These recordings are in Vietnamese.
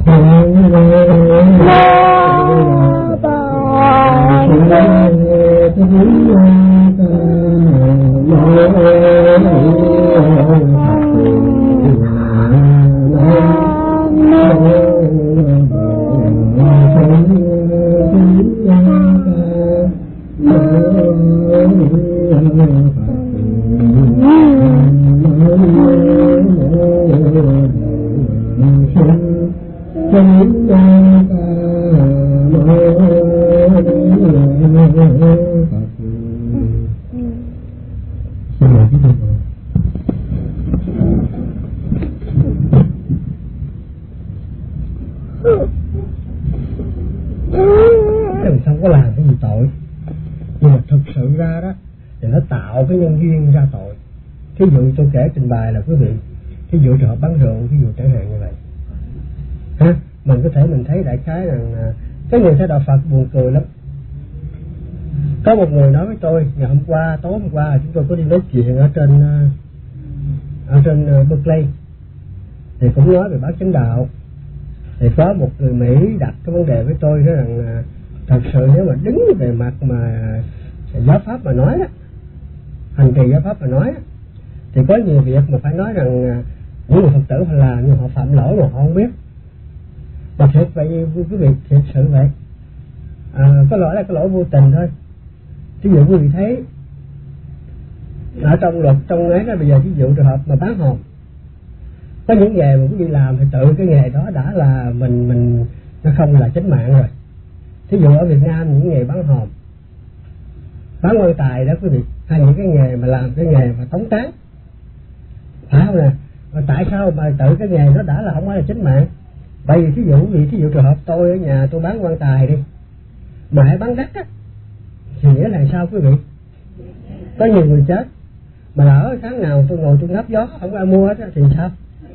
Thí dụ tôi kể trình bày là quý vị, thí dụ trường hợp bán rượu, thí dụ chẳng hạn như vậy, mình có thể mình thấy đại khái rằng cái người theo đạo Phật buồn cười lắm. Có một người nói với tôi ngày hôm qua, tối hôm qua chúng tôi có đi nói chuyện ở trên Berkeley, thì cũng nói về bác chánh đạo. Thì có một người Mỹ đặt cái vấn đề với tôi nói rằng thật sự nếu mà đứng về mặt mà giáo pháp mà nói đó, hành trì giáo pháp mà nói đó, thì có nhiều việc mà phải nói rằng những người Phật tử họ làm nhưng họ phạm lỗi mà họ không biết. Mà thiệt vậy quý vị, thiệt sự vậy. Có lỗi là cái lỗi vô tình thôi. Ví dụ quý vị thấy ở trong luật trong ấy đó, bây giờ ví dụ trường hợp mà bán hồn, có những nghề mà quý vị làm thì tự cái nghề đó đã là mình nó không là chánh mạng rồi. Thí dụ ở Việt Nam những nghề bán hồn, bán quan tài đó quý vị, hay những cái nghề mà làm cái nghề mà tống tán, phải không nè? Mà tại sao mà tự cái nghề nó đã là không phải là chánh mạng? Bởi vì thí dụ trường hợp tôi ở nhà tôi bán quan tài đi, mà hãy bán đắt á, thì nghĩa là sao quý vị? Có nhiều người chết, mà lỡ tháng nào tôi ngồi tôi ngắp gió không ai mua hết thì sao?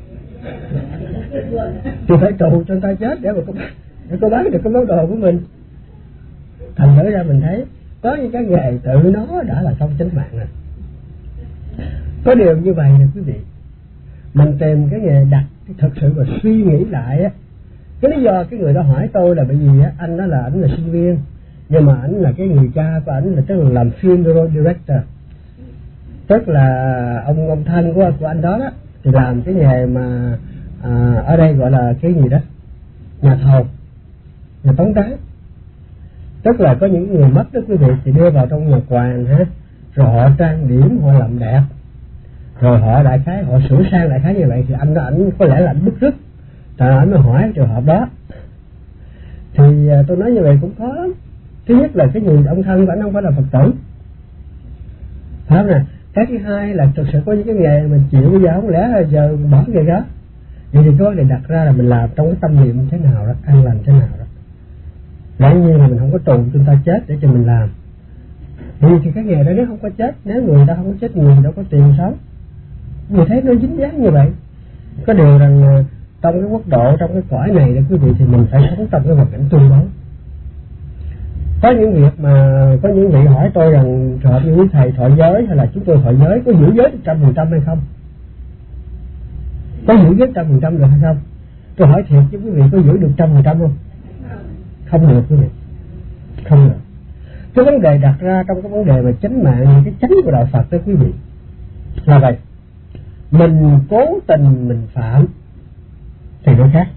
Thì phải trù cho người ta chết để có bán được cái món đồ của mình. Thành thử ra mình thấy có những cái nghề tự nó đã là không chánh mạng rồi. Có điều như vậy nè quý vị, mình tìm cái nghề đặt thật sự mà suy nghĩ lại á. Cái lý do cái người đó hỏi tôi là bởi vì á, anh đó là ảnh là sinh viên, nhưng mà ảnh là cái người cha của ảnh là tức là làm film director, tức là ông thân của anh đó đó thì làm cái nghề mà ở đây gọi là cái gì đó, nhà thầu, nhà tống tán. Tức là có những người mất đó quý vị thì đưa vào trong nhà quàng ha, rồi họ trang điểm, họ làm đẹp, rồi họ đại khái họ sửa sang đại khái như vậy, thì anh đó ảnh có lẽ là ảnh bức rứt, tại ảnh mới hỏi trường hợp đó. Thì tôi nói như vậy cũng khó lắm. Thứ nhất là cái người ông thân của ảnh không phải là Phật tử, phải không nè? Cái thứ hai là thực sự có những cái nghề mình chịu bây giờ không lẽ là giờ bỏ nghề đó. Vậy thì có vấn đề đặt ra là mình làm trong cái tâm niệm thế nào đó, an lành thế nào đó. Lẽ nhiên là mình không có tù chúng ta chết để cho mình làm. Vì thì cái nghề đó nếu không có chết, nếu người ta không có chết người thì đâu có tiền sống. Mình thấy nó dính dáng như vậy. Có điều rằng trong cái quốc độ, trong cái cõi này đó quý vị, thì mình phải sống trong cái hoàn cảnh tương đối. Có những việc mà có những vị hỏi tôi rằng trường hợp như quý thầy thọ giới hay là chúng tôi thọ giới có giữ giới 100% hay không? Có giữ giới 100% được hay không? Tôi hỏi thiệt chứ quý vị có giữ được 100% không? Không được quý vị, không được. Cái vấn đề đặt ra trong cái vấn đề về chánh mạng, cái chánh của đạo Phật đó quý vị là vậy. Mình cố tình mình phạm thì nó khác,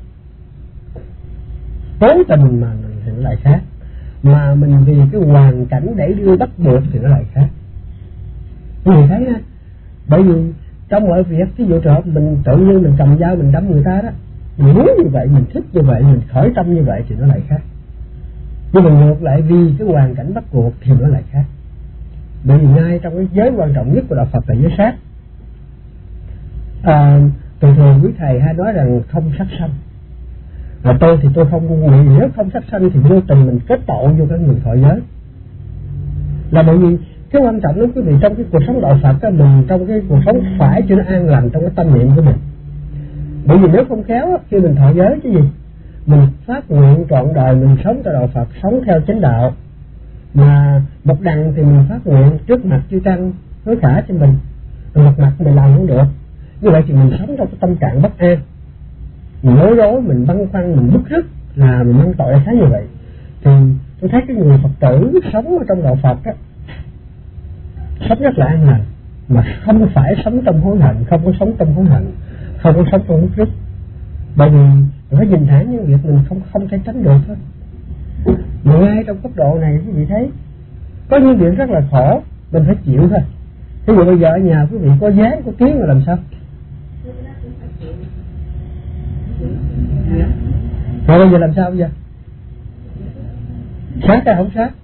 cố tình mà mình thì nó lại khác, mà mình vì cái hoàn cảnh để đưa bắt buộc thì nó lại khác. Quý vị thấy ha, bởi vì trong mọi việc, ví dụ trường hợp mình tự nhiên mình cầm dao mình đâm người ta đó, mình muốn như vậy, mình thích như vậy, mình khởi tâm như vậy thì nó lại khác. Nhưng mà ngược lại vì cái hoàn cảnh bắt buộc thì nó lại khác. Bởi vì ngay trong cái giới quan trọng nhất của đạo Phật là giới sát. Thường thường quý thầy hay nói rằng không sát sanh. Tôi thì tôi không nghĩ nếu không sát sanh thì vô tình mình kết tội vô cái người thọ giới. Là bởi vì cái quan trọng lắm quý vị, trong cái cuộc sống đạo Phật đó, mình trong cái cuộc sống phải cho nó an lành trong cái tâm niệm của mình. Bởi vì nếu không khéo khi mình thọ giới cái gì, mình phát nguyện trọn đời mình sống theo đạo Phật, sống theo chánh đạo, mà một đằng thì mình phát nguyện trước mặt chư tăng hối khả cho mình, rồi một mặt mình làm không được. Như vậy thì mình sống trong cái tâm trạng bất an. mình bối rối, mình băn khoăn, mình bức rứt là mình mang tội sáng như vậy. Thì tôi thấy cái người Phật tử sống ở trong đạo Phật á, sống rất là an lành, mà không phải sống trong hối hận, không có sống trong hối hận, không có sống trong bức rứt. Bởi vì mình phải nhìn thẳng những việc mình không thể tránh được thôi. Mà ngay trong cấp độ này quý vị thấy có những việc rất là khổ, mình phải chịu thôi. Ví dụ bây giờ ở nhà quý vị có gián, có kiến là làm sao? Rồi bây giờ làm sao bây giờ? Sát hay không sát?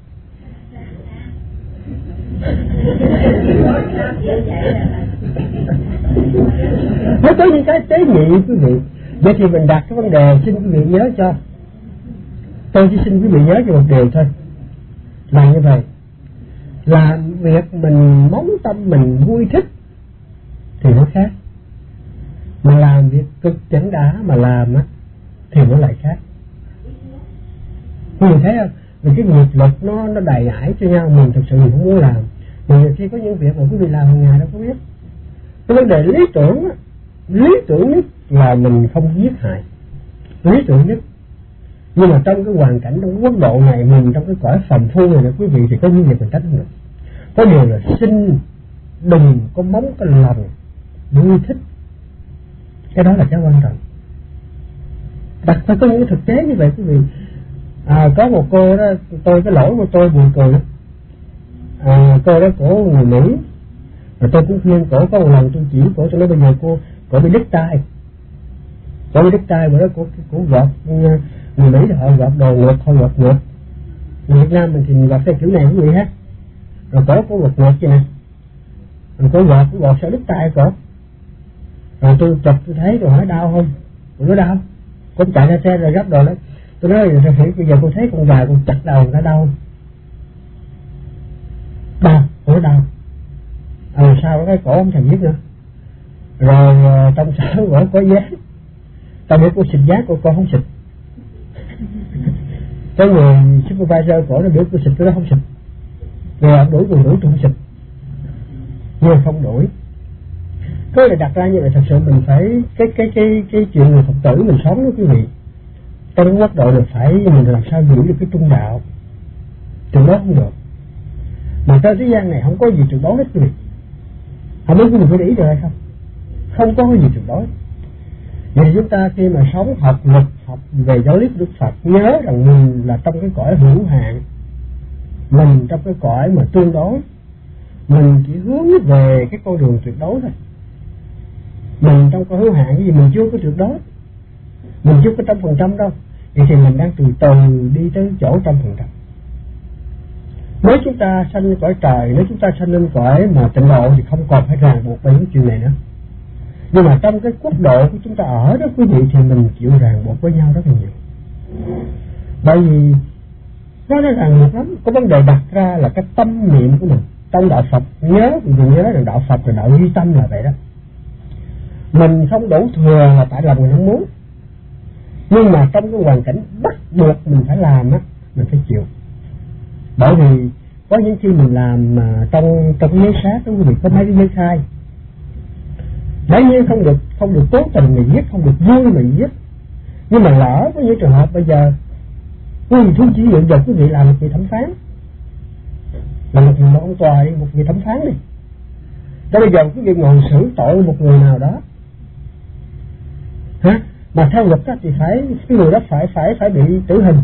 Nó có những cái tế nhị quý vị. Vậy thì mình đặt cái vấn đề xin quý vị nhớ cho. Tôi chỉ xin quý vị nhớ cho một điều thôi, là như vậy. Làm việc mình móng tâm mình vui thích thì nó khác, mà làm việc cực chẳng đã mà làm á thì nó lại khác. Quý vị thấy không? Vì cái nghiệp lực nó đầy ải cho nhau, mình thực sự mình không muốn làm. Mà nhiều khi có những việc mà quý vị làm hàng ngày đâu có biết. Cái vấn đề lý tưởng á, lý tưởng nhất là mình không giết hại, lý tưởng nhất. Nhưng mà trong cái hoàn cảnh, trong cái quốc độ này, mình trong cái cõi phàm phu này quý vị, thì có những việc mình tránh không được. Có điều là xin đừng có móng cái lòng vui thích, cái đó là cái quan trọng. Đặt phải có những cái thực tế như vậy quý vị. Có một cô đó, tôi cái lỗi của tôi buồn cười. Cô đó cổ người Mỹ, rồi tôi cũng khuyên cổ, có một lần tôi chỉ cổ cho nó, bây giờ cổ bị đứt tay. Cổ bị đứt tay, bữa đó cổ gọt, người Mỹ thì họ gọt đồ ngược, họ gọt ngược. Người Việt Nam mình thì mình gọt theo kiểu này quý vị ha. Rồi cổ gọt ngược vậy nè, rồi cổ gọt sao đứt tay cổ. Rồi tôi chụp tôi thấy, rồi hỏi đau không? Cô nói đau. Cô chạy ra xe rồi gấp đồ đấy. Tôi nói rồi bây giờ cô thấy con gà con chặt đầu người ta đau không? Đau, cô nói đau. Sao đó cái cổ không thèm biết nữa. Rồi trong sở gọi có giá, tao biết cô xịt giá của con không xịt. Cái người supervisor cổ nó biết cô xịt, tôi nó không xịt. Rồi ông đuổi tôi không xịt. Nhưng không đuổi. Cái này đặt ra như vậy, thật sự mình phải cái chuyện người Phật tử mình sống đó quý vị, trong cái quốc độ là phải mình làm sao giữ được cái trung đạo, trường đó không được. Mà trên thế gian này không có gì trường đối hết quý vị. Không biết quý vị có để ý được hay không? Không có cái gì trường đối. Vậy thì chúng ta khi mà sống học luật, học về giáo lý của Đức Phật, nhớ rằng mình là trong cái cõi hữu hạn, mình trong cái cõi mà tương đối, mình chỉ hướng về cái con đường tuyệt đối thôi. Mình trong cái hữu hạn cái gì mình chưa có tuyệt đối, mình chưa có 100% đâu. Vậy thì mình đang từ từ đi tới chỗ 100%. Nếu chúng ta sanh lên cõi trời, nếu chúng ta sanh lên cõi mà tịnh độ thì không còn phải ràng buộc bởi những chuyện này nữa. Nhưng mà trong cái quốc độ của chúng ta ở đó quý vị, thì mình chịu ràng buộc với nhau rất là nhiều. Bởi vì nó ràng buộc lắm. Có vấn đề đặt ra là cái tâm niệm của mình. Trong đạo Phật nhớ rằng đạo Phật là đạo duy tâm là vậy đó. Mình không đủ thừa là tại lòng mình không muốn. Nhưng mà trong cái hoàn cảnh bắt buộc mình phải làm á, mình phải chịu. Bởi vì có những khi mình làm trong cái giấy sát đó quý vị, có mấy cái giấy khai. Đấy như không được cố tình mình giết, không được vui mình giết. Nhưng mà lỡ có những trường hợp bây giờ quý vị thú chỉ hiện giờ quý vị làm một vị thẩm phán, là một ông tòa đi, một vị thẩm phán đi. Cho bây giờ quý vị ngồi xử tội một người nào đó, mà theo luật thì phải cái người đó phải bị tử hình.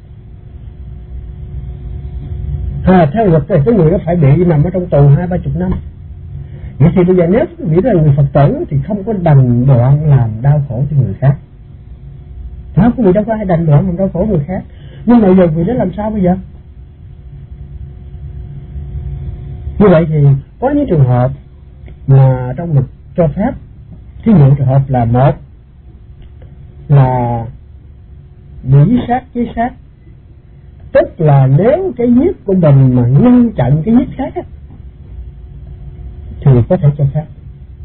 Theo luật thì cái người đó phải bị nằm ở trong tù 20-30 năm. Vậy thì bây giờ nếu quý vị là người Phật tử thì không có đành đoạn làm đau khổ cho người khác. Đó, quý vị đâu có ai đành đoạn làm đau khổ người khác. Nhưng mà giờ quý vị đó làm sao bây giờ? Như vậy thì có những trường hợp mà trong luật cho phép. Thí dụ trường hợp là một là bị sát với sát, tức là nếu cái giết của mình mà ngăn chặn cái giết khác á, thì có thể cho phép.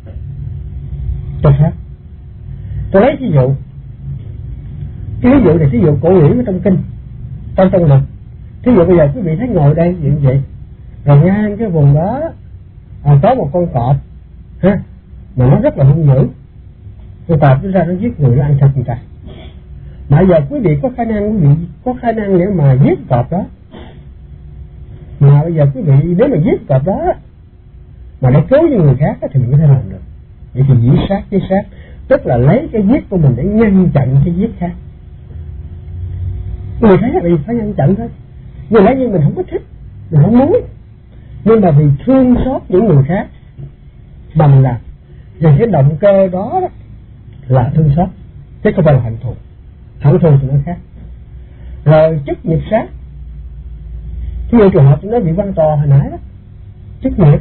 Tôi lấy ví dụ, cái ví dụ này ví dụ cổ điển ở trong kinh, trong luật. Thí dụ bây giờ quý vị thấy ngồi đây như vậy, rồi ngang cái vùng đó có một con cọp mà nó rất là hung dữ. Rồi tọt nó ra nó giết người, nó ăn thịt người ta. Mà giờ quý vị có khả năng để mà giết cọp đó. Mà bây giờ quý vị nếu mà giết cọp đó mà để cứu cho người khác thì mình có thể làm được. Vậy thì dĩ sát với sát, tức là lấy cái giết của mình để ngăn chặn cái giết khác. Người thấy là vì phải ngăn chặn thôi. Nhưng lẽ như mình không có thích, mình không muốn, nhưng mà vì thương xót những người khác mà mình làm. Vì cái động cơ đó là thương xót, chứ không phải là hận thù. Hận thù thì nó khác. Rồi chức nghiệp sát, ví dụ trường hợp nó bị văn tò hồi nãy đó, chức nghiệp.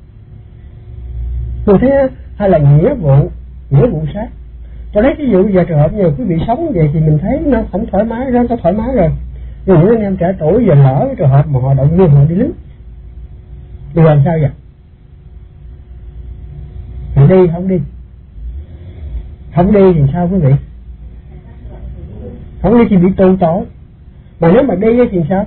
Rồi thế hay là nghĩa vụ sát. Tôi lấy ví dụ giờ trường hợp như quý vị sống vậy thì mình thấy nó không thoải mái, nó có thoải mái rồi. Nhưng những anh em trẻ tuổi giờ lỡ cái trường hợp mà họ động viên họ đi lính, thì làm sao vậy? Thì đi không đi? Không đi thì sao quý vị? Không đi thì bị tù tội. Mà nếu mà đi thì sao?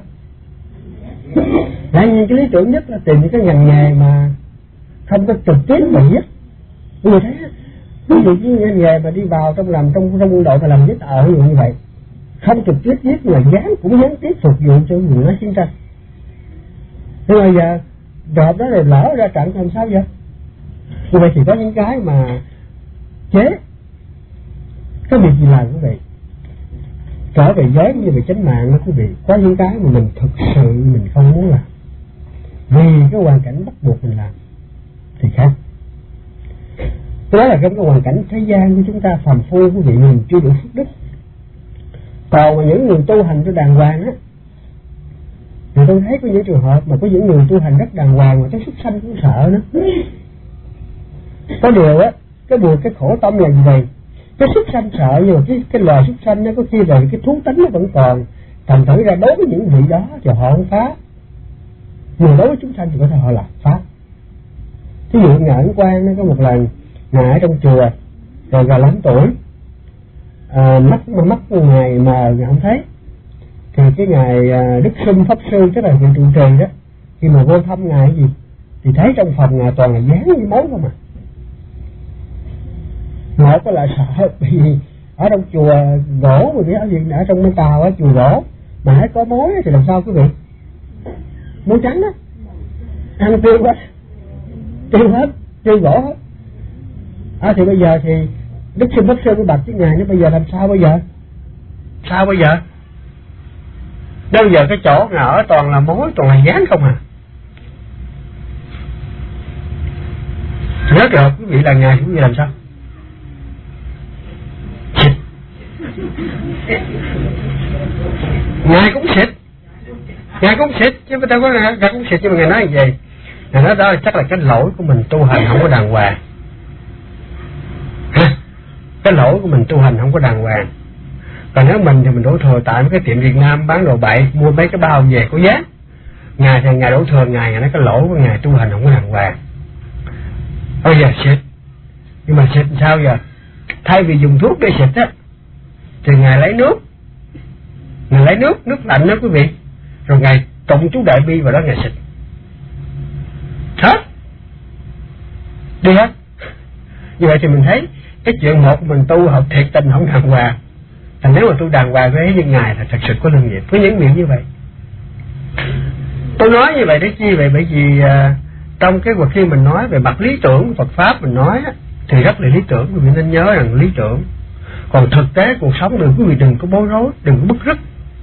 Tại vì cái lý tưởng nhất là tìm những cái ngành nghề mà không có trực tiếp mà giết. Người thấy ví dụ như ngành nghề mà đi vào trong quân đội mà làm giết ở như vậy, không trực tiếp giết mà cũng gián tiếp phục vụ cho người nói chiến tranh. Nhưng mà giờ đợt đó rồi lỡ ra trận làm sao vậy? Như vậy thì có những cái mà chế cái việc gì làm quý vị trở về giới như về chánh mạng đó quý vị, có những cái mà mình thực sự mình không muốn làm vì cái hoàn cảnh bắt buộc mình làm thì khác. Đó là trong cái hoàn cảnh thế gian của chúng ta phàm phu quý vị, mình chưa đủ phước đức. Còn mà những người tu hành cho đàng hoàng á, thì tôi thấy có những trường hợp mà có những người tu hành rất đàng hoàng mà cái súc sanh cũng sợ nữa. Có điều á, cái khổ tâm là gì vậy? Cái súc sanh sợ, nhưng mà cái loài súc sanh nó có khi về cái thú tính nó vẫn còn. Thành thử ra đối với những vị đó thì họ không phá, nhưng đối với chúng sanh thì có thể họ làm phá. Thí dụ Ngài Ấn Quang nó có một lần Ngài ở trong chùa rồi gần lắm tuổi, mắt Ngài mà Ngài không thấy, thì cái Ngài Đức Sum Pháp Sư, tức là vị trụ trì đó, khi mà vô thăm Ngài cái gì thì thấy trong phòng Ngài toàn là dán như mối không à. Một có là sợ vì ở trong chùa gỗ rồi ở gì ở trong bên Tàu ở chùa gỗ mà hãy có mối thì làm sao quý vị? Mối trắng đó, ăn tiêu quá, tiêu gỗ hết. Thì bây giờ thì Đức Sư Pháp Sư mới bạch với Ngài, nó bây giờ làm sao bây giờ? Sao bây giờ? Bây giờ cái chỗ Ngài ở toàn là mối, toàn là dán không à. Nhớ rồi quý vị là Ngài quý vị làm sao? Xịt. Ngài cũng xịt, chứ người ta có Ngài cũng xịt, nhưng mà Ngài nói như vậy. Ngài nói đó chắc là cái lỗi của mình tu hành không có đàng hoàng. Cái lỗi của mình tu hành không có đàng hoàng. Còn nếu mình thì mình đổ thừa tại mấy cái tiệm Việt Nam bán đồ bậy, mua mấy cái bao về có giá. Ngài thì Ngài đổ thừa Ngài nói cái lỗi của Ngài tu hành không có đàng hoàng. Bây giờ xịt. Nhưng mà xịt sao giờ? Thay vì dùng thuốc để xịt á, thì Ngài lấy nước. Ngài lấy nước lạnh đó quý vị. Rồi Ngài tụng chú Đại Bi vào đó Ngài xịt. Hết. Đi hết. Như vậy thì mình thấy cái chuyện một mình tu học thiệt tình không đàng hoàng. Thành nếu mà tu đàng hoàng với như Ngài là thật sự có lương nghiệp. Có những miệng như vậy. Tôi nói như vậy để chi vậy? Bởi vì trong cái khi mình nói về mặt lý tưởng Phật Pháp mình nói thì rất là lý tưởng. Quý vị nên nhớ rằng lý tưởng. Còn thực tế cuộc sống đừng quý vị đừng có bối rối, đừng có bức rứt.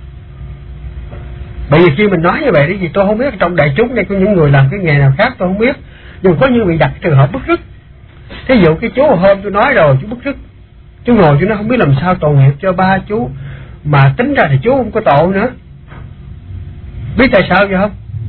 Bởi vì khi mình nói như vậy thì tôi không biết trong đại chúng đây có những người làm cái nghề nào khác tôi không biết. Nhưng có như bị đặt trường hợp bức rứt. Thí dụ cái chú hôm tôi nói rồi chú bức rứt, chú ngồi chú nó không biết làm sao tội nghiệp cho ba chú, mà tính ra thì chú không có tội nữa. Biết tại sao vậy không?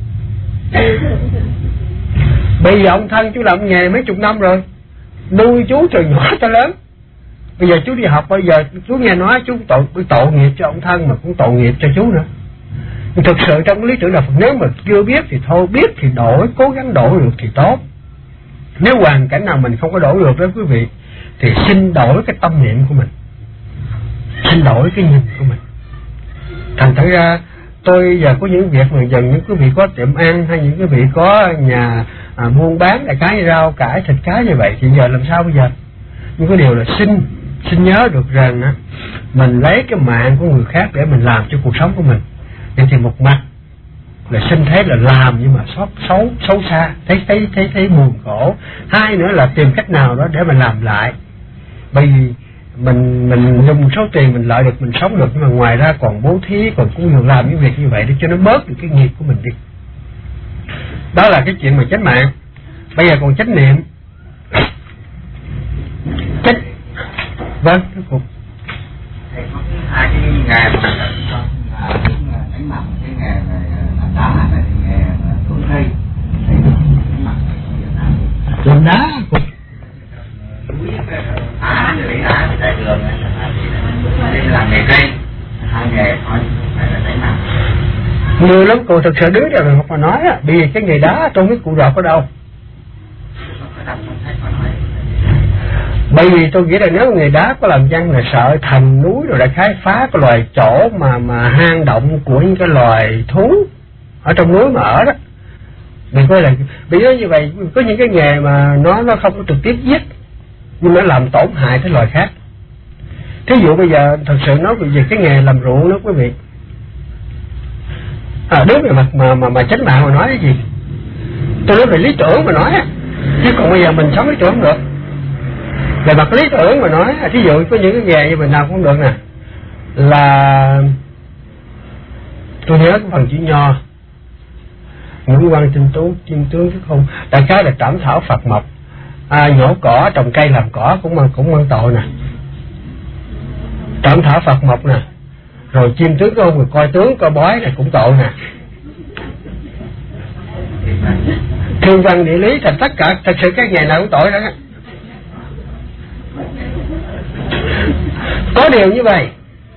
Bây giờ ông thân chú làm nghề mấy chục năm rồi, nuôi chú từ nhỏ tới lớn. Bây giờ chú đi học, bây giờ chú nghe nói chú tội nghiệp cho ông thân mà cũng tội nghiệp cho chú nữa. Nhưng thực sự trong lý tưởng là nếu mà chưa biết thì thôi, biết thì đổi, cố gắng đổi được thì tốt. Nếu hoàn cảnh nào mình không có đổi được đó quý vị, thì xin đổi cái tâm niệm của mình, xin đổi cái nhìn của mình. Thành thử ra tôi giờ có những việc mà dần những quý vị có tiệm ăn hay những quý vị có nhà buôn bán đại cái rau cải thịt cá như vậy thì giờ làm sao bây giờ? Nhưng cái điều là xin xin nhớ được rằng á, mình lấy cái mạng của người khác để mình làm cho cuộc sống của mình. Vậy thì một mặt là sinh thế là làm nhưng mà xấu xa, thấy buồn khổ. Hai nữa là tìm cách nào đó để mình làm lại. Bởi vì mình dùng số tiền mình lợi được, mình sống được, nhưng mà ngoài ra còn bố thí, còn cũng nhiều làm những việc như vậy để cho nó bớt được cái nghiệp của mình đi. Đó là cái chuyện mà chánh mạng. Bây giờ còn chánh niệm. Vâng, cuối cùng thầy có hai cái nghề mà đánh mặt, cái nghề này làm đá này, nghề tốn cây, thầy đánh mặt làm đá cũng để đá tại đường này làm nghề cây, hai nghề thôi, phải là đánh mặt. nhiều lắm cô, thật sự đứa nào mà nói á, vì cái nghề đá tôi không biết cụ rọt ở đâu. Bởi vì tôi nghĩ là nếu người đá có làm văn là sợ thành núi rồi đã khai phá cái loài chỗ mà hang động của những cái loài thú ở trong núi mà ở đó. Mình coi là vì nó như vậy, có những cái nghề mà nó không có trực tiếp giết nhưng nó làm tổn hại cái loài khác. Thí dụ bây giờ thật sự nói về cái nghề làm ruộng đó quý vị. Đối với mặt mà chánh mạng mà nói cái gì? Tôi nói về lý tưởng mà nói á, chứ còn bây giờ mình sống lý tưởng không được. Về mặt lý tưởng mà nói, thí dụ có những cái nghề như mình làm cũng được nè, là tôi nhớ cái phần chữ nho, ngũ quan tinh tú chiêm tướng chứ không, đại khái là trảm thảo Phật mộc, nhổ cỏ trồng cây làm cỏ cũng mang tội nè, trảm thảo Phật mộc nè, rồi chiêm tướng không, rồi coi tướng coi bói này cũng tội nè, thiên văn địa lý thành tất cả, thật sự cái nghề nào cũng tội đó. Có điều như vậy,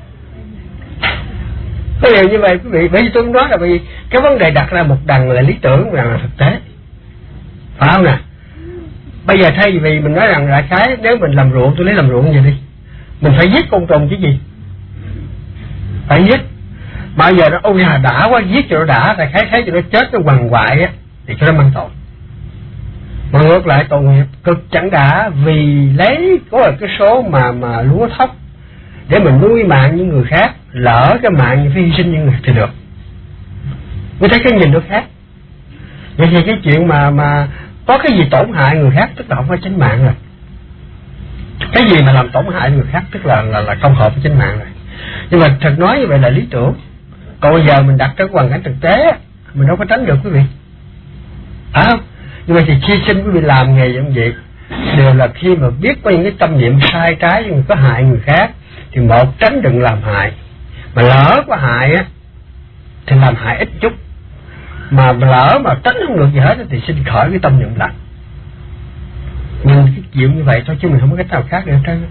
quý vị, bởi vì tôi nói là vì cái vấn đề đặt ra một đằng là lý tưởng, một đằng là thực tế, phải không nè? Bây giờ thay vì mình nói rằng là cái nếu mình làm ruộng, tôi lấy làm ruộng vậy đi, mình phải giết côn trùng chứ gì, phải giết. Mà giờ nó ôi à đã quá, giết cho nó đã, tại thấy cho nó chết nó quằn quại á thì cho nó mang tội. Mà ngược lại tội nghiệp cực chẳng đã, vì lấy có cái số mà lúa thóc để mình nuôi mạng những người khác, lỡ cái mạng như phải hy sinh những người thì được. Mới thấy cái nhìn nó khác. Vậy thì cái chuyện mà có cái gì tổn hại người khác tức là không phải chánh mạng rồi. Cái gì mà làm tổn hại người khác tức là không hợp với chánh mạng rồi. Nhưng mà thật nói như vậy là lý tưởng. Còn bây giờ mình đặt cái hoàn cảnh thực tế, mình đâu có tránh được quý vị. Không? Nhưng mà thì hy sinh quý vị làm nghề giống vậy đều là khi mà biết có những cái tâm niệm sai trái nhưng có hại người khác thì một tránh đừng làm hại, mà lỡ có hại á thì làm hại ít chút, mà lỡ mà tránh không được gì hết thì xin khỏi cái tâm niệm lành. Mình cái chịu như vậy thôi chứ mình không có cách nào khác được hết trơn.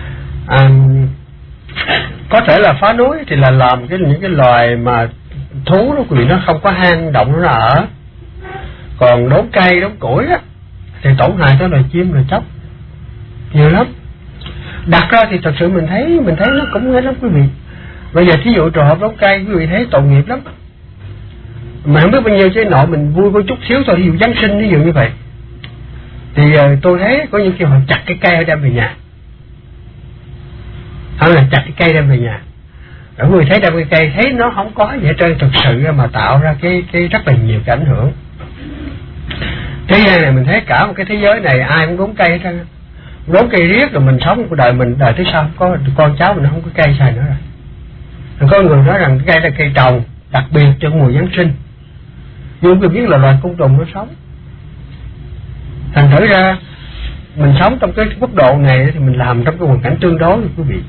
Có thể là phá núi thì là làm những cái loài mà thú đó quý vị, nó không có hang động nó ở. Còn đốn cây đốn củi á thì tổn hại tới loài chim loài chóc nhiều lắm. Đặt ra thì thật sự mình thấy nó cũng hết lắm quý vị. Bây giờ thí dụ trường hợp đốn cây quý vị thấy tội nghiệp lắm, mà không biết bao nhiêu chứ nội mình vui có chút xíu thôi. Ví dụ Giáng sinh ví dụ như vậy thì tôi thấy có những khi họ chặt cái cây đem về nhà, không là chặt cái cây đem về nhà, rồi quý vị thấy đem cái cây thấy nó không có gì hết trơn, thực sự mà tạo ra cái rất là nhiều cái ảnh hưởng. Thế gian này mình thấy cả một cái thế giới này ai cũng đốn cây hết trơn, đốn cây riết rồi mình sống cuộc đời mình đời tới sau không có con cháu mình không có cây xài nữa rồi. Rồi có người nói rằng cái cây là cây trồng đặc biệt cho mùa Giáng sinh, nhưng không biết là loài côn trùng nó sống. Thành thử ra mình sống trong cái mức độ này thì mình làm trong cái hoàn cảnh tương đối quý vị.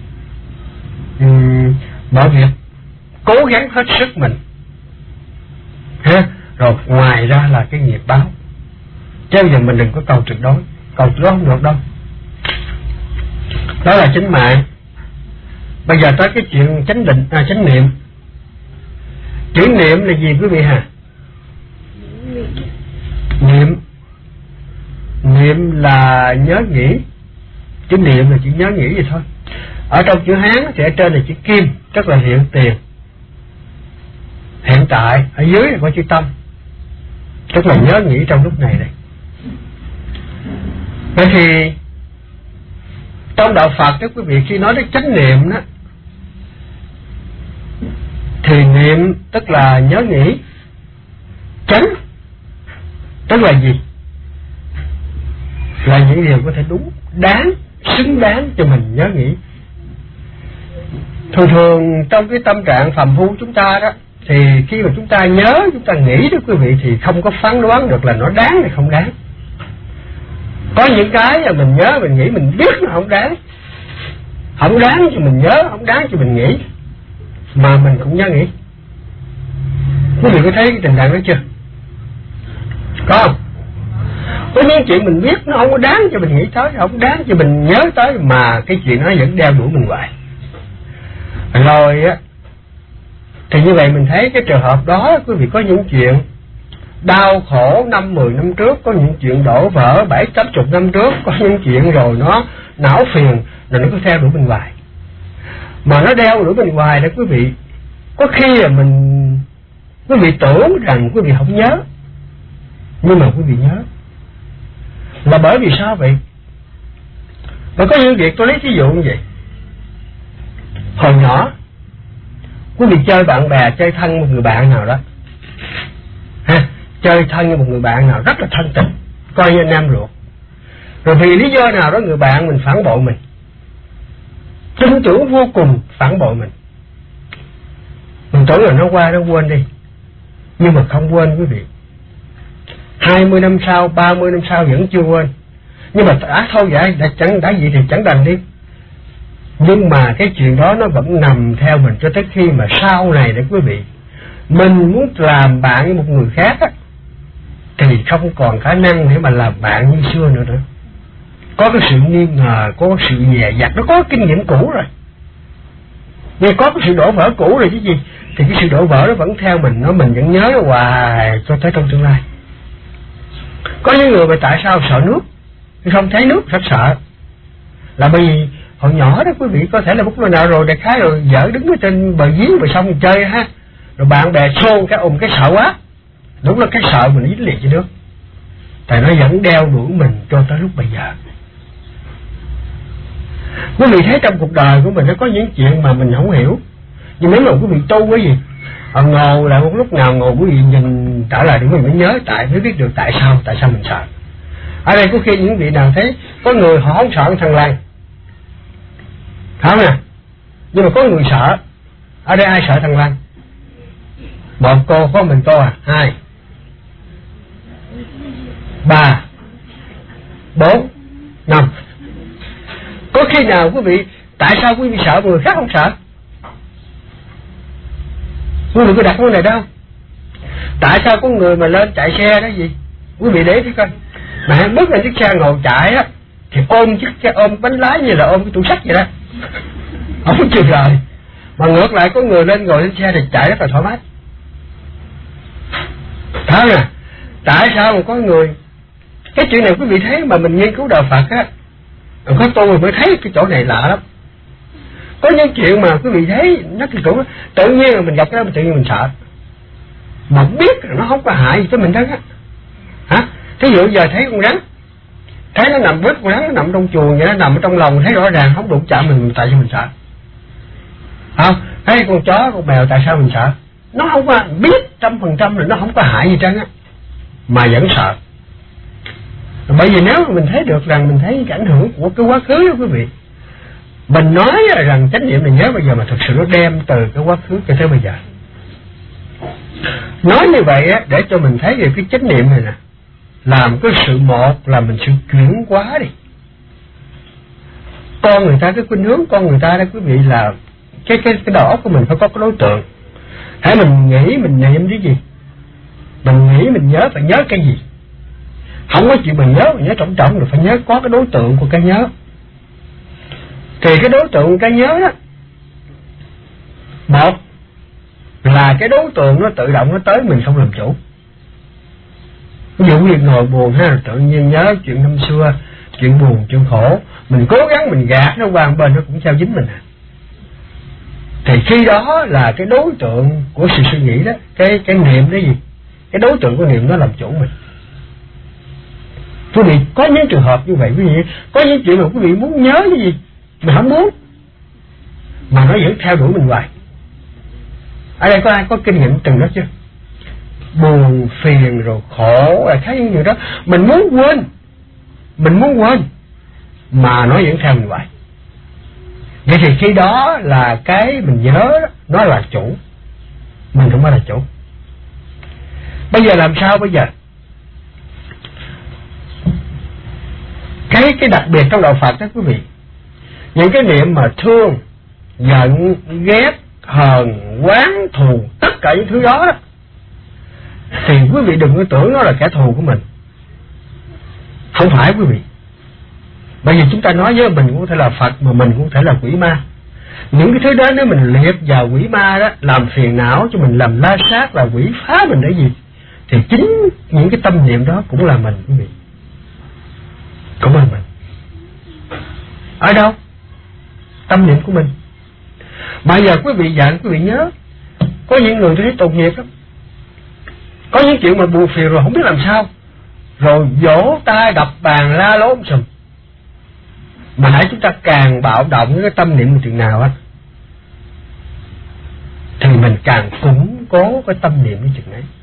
Mọi việc cố gắng hết sức mình ha, rồi ngoài ra là cái nghiệp báo, chứ giờ mình đừng có cầu tuyệt đối không được đâu. Đó là chánh mạng. Bây giờ tới cái chuyện chánh định, chánh niệm. Chữ niệm là gì quý vị hả? Niệm là nhớ nghĩ. Chữ niệm là chữ nhớ nghĩ vậy thôi. Ở trong chữ Hán thì ở trên là chữ kim, tức là hiện tiền, hiện tại. Ở dưới là có chữ tâm, tức là nhớ nghĩ trong lúc này đây. Vậy thì Trong đạo Phật đó quý vị, khi nói đến chánh niệm đó, thì niệm tức là nhớ nghĩ, chánh tức là gì? Là những điều có thể đúng, đáng, xứng đáng cho mình nhớ nghĩ. Thường thường trong cái tâm trạng phàm phu chúng ta đó, thì khi mà chúng ta nhớ, chúng ta nghĩ đó quý vị, thì không có phán đoán được là nó đáng hay không đáng. Có những cái là mình nhớ, mình nghĩ, mình biết nó không đáng. Không đáng cho mình nhớ, không đáng cho mình nghĩ, mà mình cũng nhớ nghĩ. Quý vị có thấy cái tình trạng đó chưa? Có không? Có những chuyện mình biết nó không có đáng cho mình nghĩ tới, không đáng cho mình nhớ tới, mà cái chuyện nó vẫn đeo đuổi mình hoài. Rồi á, thì như vậy mình thấy cái trường hợp đó, quý vị, có những chuyện đau khổ 5-10 năm trước, có những chuyện đổ vỡ 7-80 năm trước, có những chuyện rồi nó não phiền, rồi nó cứ theo đuổi mình hoài. Mà nó đeo đuổi mình hoài đó quý vị, có khi là quý vị tưởng rằng quý vị không nhớ, nhưng mà quý vị nhớ. Là bởi vì sao vậy? Và có những việc tôi lấy ví dụ như vậy. Hồi nhỏ quý vị chơi bạn bè, chơi thân một người bạn nào đó ha, chơi thân với một người bạn nào rất là thân tình, coi như anh em ruột. Rồi vì lý do nào đó người bạn mình phản bội mình, tin tưởng vô cùng phản bội mình tưởng là nó qua nó quên đi, nhưng mà không quên quý vị. 20 năm sau, 30 năm sau vẫn chưa quên. Nhưng mà thôi vậy, đã gì thì chẳng đành đi. Nhưng mà cái chuyện đó nó vẫn nằm theo mình cho tới khi mà sau này đấy quý vị, mình muốn làm bạn với một người khác á, thì không còn khả năng để mà làm bạn như xưa nữa. Có cái sự nghi ngờ, có cái sự dè dặt, nó có kinh nghiệm cũ rồi. Nhưng có cái sự đổ vỡ cũ rồi chứ gì. Thì cái sự đổ vỡ nó vẫn theo mình, mình vẫn nhớ nó hoài cho tới trong tương lai. Có những người mà tại sao sợ nước, không thấy nước rất sợ, là bởi vì hồi nhỏ đó quý vị, có thể là lúc nào rồi đại khái rồi vợ đứng ở trên bờ giếng bờ sông chơi ha, rồi bạn bè xôn cái cái sợ quá, đúng là cái sợ mình dính liền với nước, tại nó vẫn đeo đuổi mình cho tới lúc bây giờ. Quý vị thấy trong cuộc đời của mình nó có những chuyện mà mình không hiểu, nhưng nếu mà quý vị tu cái gì, ngồi lại một lúc nào ngồi quý vị nhìn trở lại để mình mới nhớ, mới biết được tại sao mình sợ. Ở đây có khi những vị nào thấy có người họ không sợ thằng làng, không nè, nhưng mà có người sợ. Ở đây ai sợ thằng làng? Một cô, có mình cô à? 2 3 4 5. Có khi nào quý vị, tại sao quý vị sợ người khác không sợ? Quý vị có đặt vấn đề đó không? Tại sao có người mà lên chạy xe đó gì? Quý vị để ý coi, mà hắn bước lên chiếc xe ngồi chạy á, thì ôm bánh lái như là ôm cái tủ sắt vậy đó, không có chịu rời. Mà ngược lại có người lên ngồi lên xe thì chạy rất là thoải mái. Thấy nè, tại sao mà có người, cái chuyện này quý vị thấy mà mình nghiên cứu đạo Phật á, có tôi mới thấy cái chỗ này lạ lắm. Có những chuyện mà quý vị thấy nó cái chỗ tự nhiên là mình gặp cái đó, tự nhiên mình sợ, mà biết là nó không có hại gì cho mình đó á. Hả? Thí dụ giờ thấy con rắn, thấy nó nằm vết, con rắn nó nằm trong chuồng vậy, nó nằm ở trong lòng, thấy rõ ràng không đụng chạm mình, tại sao mình sợ? Không? Thấy con chó, con mèo, tại sao mình sợ? Nó không có biết 100% là nó không có hại gì trơn á, mà vẫn sợ. Bởi vì nếu mà mình thấy được rằng mình thấy cái ảnh hưởng của cái quá khứ đó quý vị, mình nói rằng chánh niệm này nhớ bây giờ, mà thực sự nó đem từ cái quá khứ cho tới bây giờ. Nói như vậy á, để cho mình thấy về cái chánh niệm này nè, làm cái sự một là mình sự chuyển hóa đi. Con người ta, cái khuynh hướng con người ta đó quý vị, là cái đầu óc của mình phải có cái đối tượng. Hãy mình nghĩ mình niệm cái gì, mình nghĩ mình nhớ phải nhớ cái gì. Không có chuyện mình nhớ trọng rồi, phải nhớ có cái đối tượng của cái nhớ. Thì cái đối tượng của cái nhớ đó, một là cái đối tượng nó tự động nó tới, mình không làm chủ. Ví dụ như ngồi buồn ha, tự nhiên nhớ chuyện năm xưa, chuyện buồn, chuyện khổ, mình cố gắng mình gạt nó qua một bên, nó cũng theo dính mình à. Thì khi đó là cái đối tượng của sự suy nghĩ đó, cái niệm đó gì, cái đối tượng của niệm nó làm chủ mình. Quý vị có những trường hợp như vậy, quý vị có những chuyện mà quý vị muốn nhớ cái gì mà không muốn, mà nó vẫn theo đuổi mình hoài. Ở đây có ai có kinh nghiệm từng đó chưa? Buồn phiền rồi khổ là thấy những điều đó mình muốn quên mà nó vẫn theo mình hoài. Vậy thì khi đó là cái mình nhớ đó, nó là chủ, mình không phải là chủ. Bây giờ làm sao bây giờ? Cái đặc biệt trong đạo Phật đó quý vị, những cái niệm mà thương, giận, ghét, hờn, oán, thù, tất cả những thứ đó đó, thì quý vị đừng có tưởng nó là kẻ thù của mình. Không phải quý vị. Bởi vì chúng ta nói với mình cũng có thể là Phật, mà mình cũng có thể là quỷ ma. Những cái thứ đó nếu mình liệt vào quỷ ma đó, làm phiền não cho mình, làm la sát, là quỷ phá mình để gì, thì chính những cái tâm niệm đó cũng là mình quý vị. Cũng là mình. Ở đâu? Tâm niệm của mình. Bây giờ quý vị dặn, quý vị nhớ, có những người tôi thấy tội nghiệp lắm. Có những chuyện mà buồn phiền rồi không biết làm sao, rồi vỗ tay đập bàn la lối sùm. Mà hãy chúng ta càng bạo động cái tâm niệm chừng nào á, thì mình càng củng cố cái tâm niệm cái chừng ấy.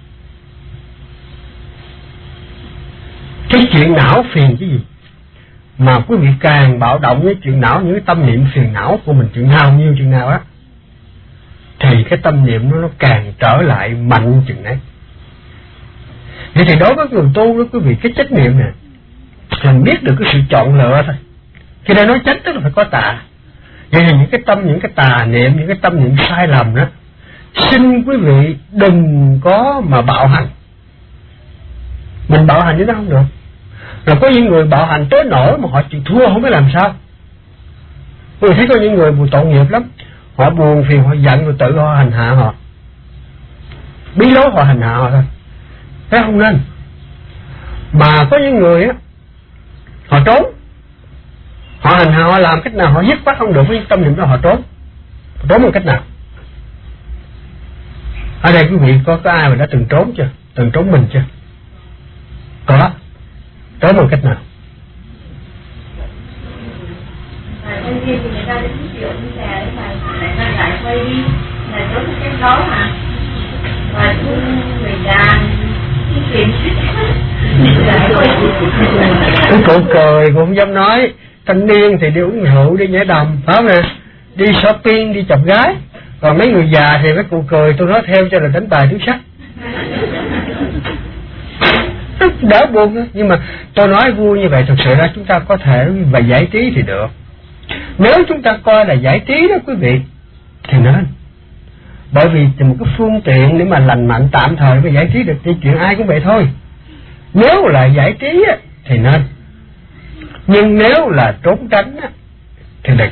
Cái chuyện não phiền cái gì mà quý vị càng bạo động với chuyện não, những cái tâm niệm phiền não của mình chừng nào nhiêu chừng nào á, thì cái tâm niệm nó càng trở lại mạnh chừng ấy. Vậy thì đối với người tu đó quý vị, cái trách nhiệm này mình biết được cái sự chọn lựa thôi. Khi đây nói trách tức là phải có tà. Vậy thì những cái tà niệm, những cái tâm niệm sai lầm đó, xin quý vị đừng có mà bạo hành. Mình bạo hành với nó không được. Rồi có những người bạo hành tới nỗi mà họ chịu thua không biết làm sao. Tôi thấy có những người buồn tội nghiệp lắm, họ buồn phiền, họ giận rồi tự họ hành hạ họ, bí lối họ hành hạ họ thôi. Thế không nên. Mà có những người á, họ trốn, họ hành hạ, họ làm cách nào họ dứt khoát không được với tâm niệm đó, họ trốn bằng cách nào? Ở đây quý vị có ai mà đã từng trốn chưa? Từng trốn mình chưa? Có. Trốn bằng cách nào? Bên kia thì người ta đến triệu đi xe để mà lại quay đi, là trốn cái đó mà. Và người ta cái chuyện cái cụ cười cũng không dám nói. Thanh niên thì đi uống rượu, đi nhảy đầm, phải không nè, đi shopping, đi chọc gái. Còn mấy người già thì mấy cụ cười, tôi nói theo cho là đánh bài tứ sắc. Đỡ buồn đó. Nhưng mà tôi nói vui như vậy, thực sự ra chúng ta có thể và giải trí thì được. Nếu chúng ta coi là giải trí đó quý vị, thì nên. Bởi vì một cái phương tiện để mà lành mạnh tạm thời và giải trí được, thì chuyện ai cũng vậy thôi. Nếu là giải trí á, thì nên. Nhưng nếu là trốn tránh á, thì đừng.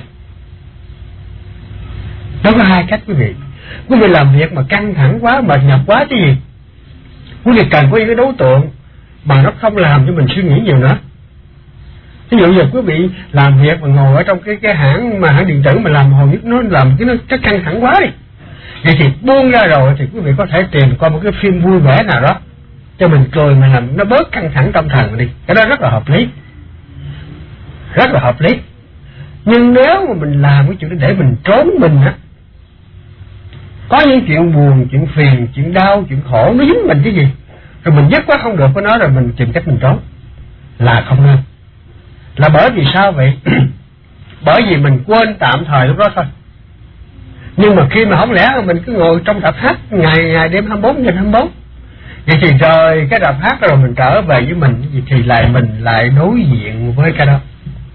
Nó có hai cách quý vị. Quý vị làm việc mà căng thẳng quá, mệt nhọc quá chứ gì, quý vị cần có những cái đối tượng mà nó không làm cho mình suy nghĩ nhiều nữa. Ví dụ giờ quý vị làm việc mà ngồi ở trong cái hãng điện tử mà làm hồi nhất nó làm cái nó chắc căng thẳng quá đi. Vậy thì buông ra rồi thì quý vị có thể tìm qua một cái phim vui vẻ nào đó cho mình cười, mà làm nó bớt căng thẳng tâm thần đi. Cái đó rất là hợp lý. Rất là hợp lý. Nhưng nếu mà mình làm cái chuyện đó để mình trốn mình á, có những chuyện buồn, chuyện phiền, chuyện đau, chuyện khổ nó dính mình cái gì, rồi mình dứt quá không được với nó, rồi mình tìm cách mình trốn, là không nên. Là bởi vì sao vậy? Bởi vì mình quên tạm thời lúc đó thôi. Nhưng mà khi mà không lẽ mà mình cứ ngồi trong rạp hát ngày đêm 24/24, vậy thì rời cái rạp hát rồi mình trở về với mình, thì mình lại đối diện với cái đó.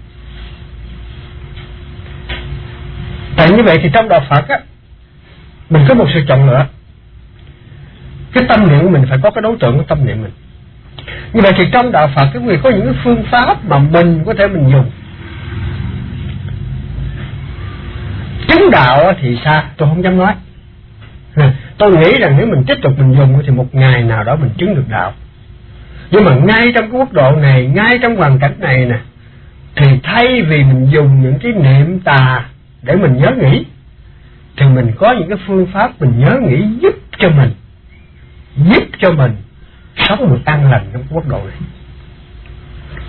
Tại như vậy thì trong đạo Phật á, mình có một sự chọn lựa. Cái tâm niệm của mình phải có cái đối tượng của tâm niệm mình. Như vậy thì trong đạo Phật, cái người có những cái phương pháp mà mình có thể mình dùng. Chứng đạo thì sao? Tôi không dám nói. Tôi nghĩ rằng nếu mình tiếp tục mình dùng thì một ngày nào đó mình chứng được đạo. Nhưng mà ngay trong cái quốc độ này, ngay trong hoàn cảnh này nè, thì thay vì mình dùng những cái niệm tà để mình nhớ nghĩ, thì mình có những cái phương pháp mình nhớ nghĩ giúp cho mình sống được an lành trong quốc độ này.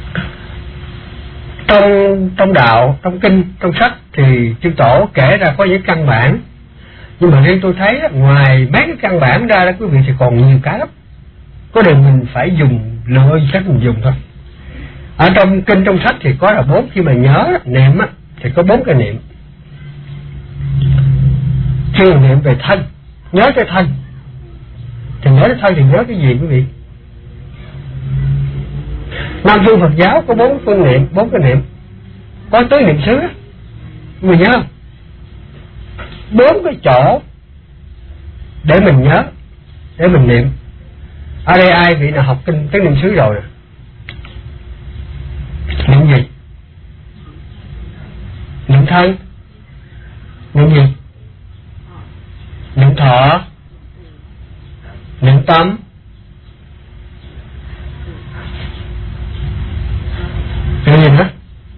trong đạo, trong kinh, trong sách thì chư tổ kể ra có những căn bản, nhưng mà riêng tôi thấy ngoài mấy cái căn bản ra đó quý vị thì còn nhiều cái lắm. Có điều mình phải lựa cách mình dùng thôi. Ở trong kinh, trong sách thì có là 4, khi mà nhớ niệm á thì có 4 cái niệm. Khi mà niệm về thân, nhớ cái thân thì nhớ cái thân thì nhớ cái gì quý vị? Nam phương Phật giáo có 4 phương niệm, 4 cái niệm. Có tứ niệm xứ á, mình nhớ không? 4 cái chỗ để mình nhớ, để mình niệm. Ở đây ai vị nào học kinh tứ niệm xứ rồi nè? Niệm gì? Niệm thân. Niệm gì? Niệm thọ. Niệm tâm. Niệm gì nữa?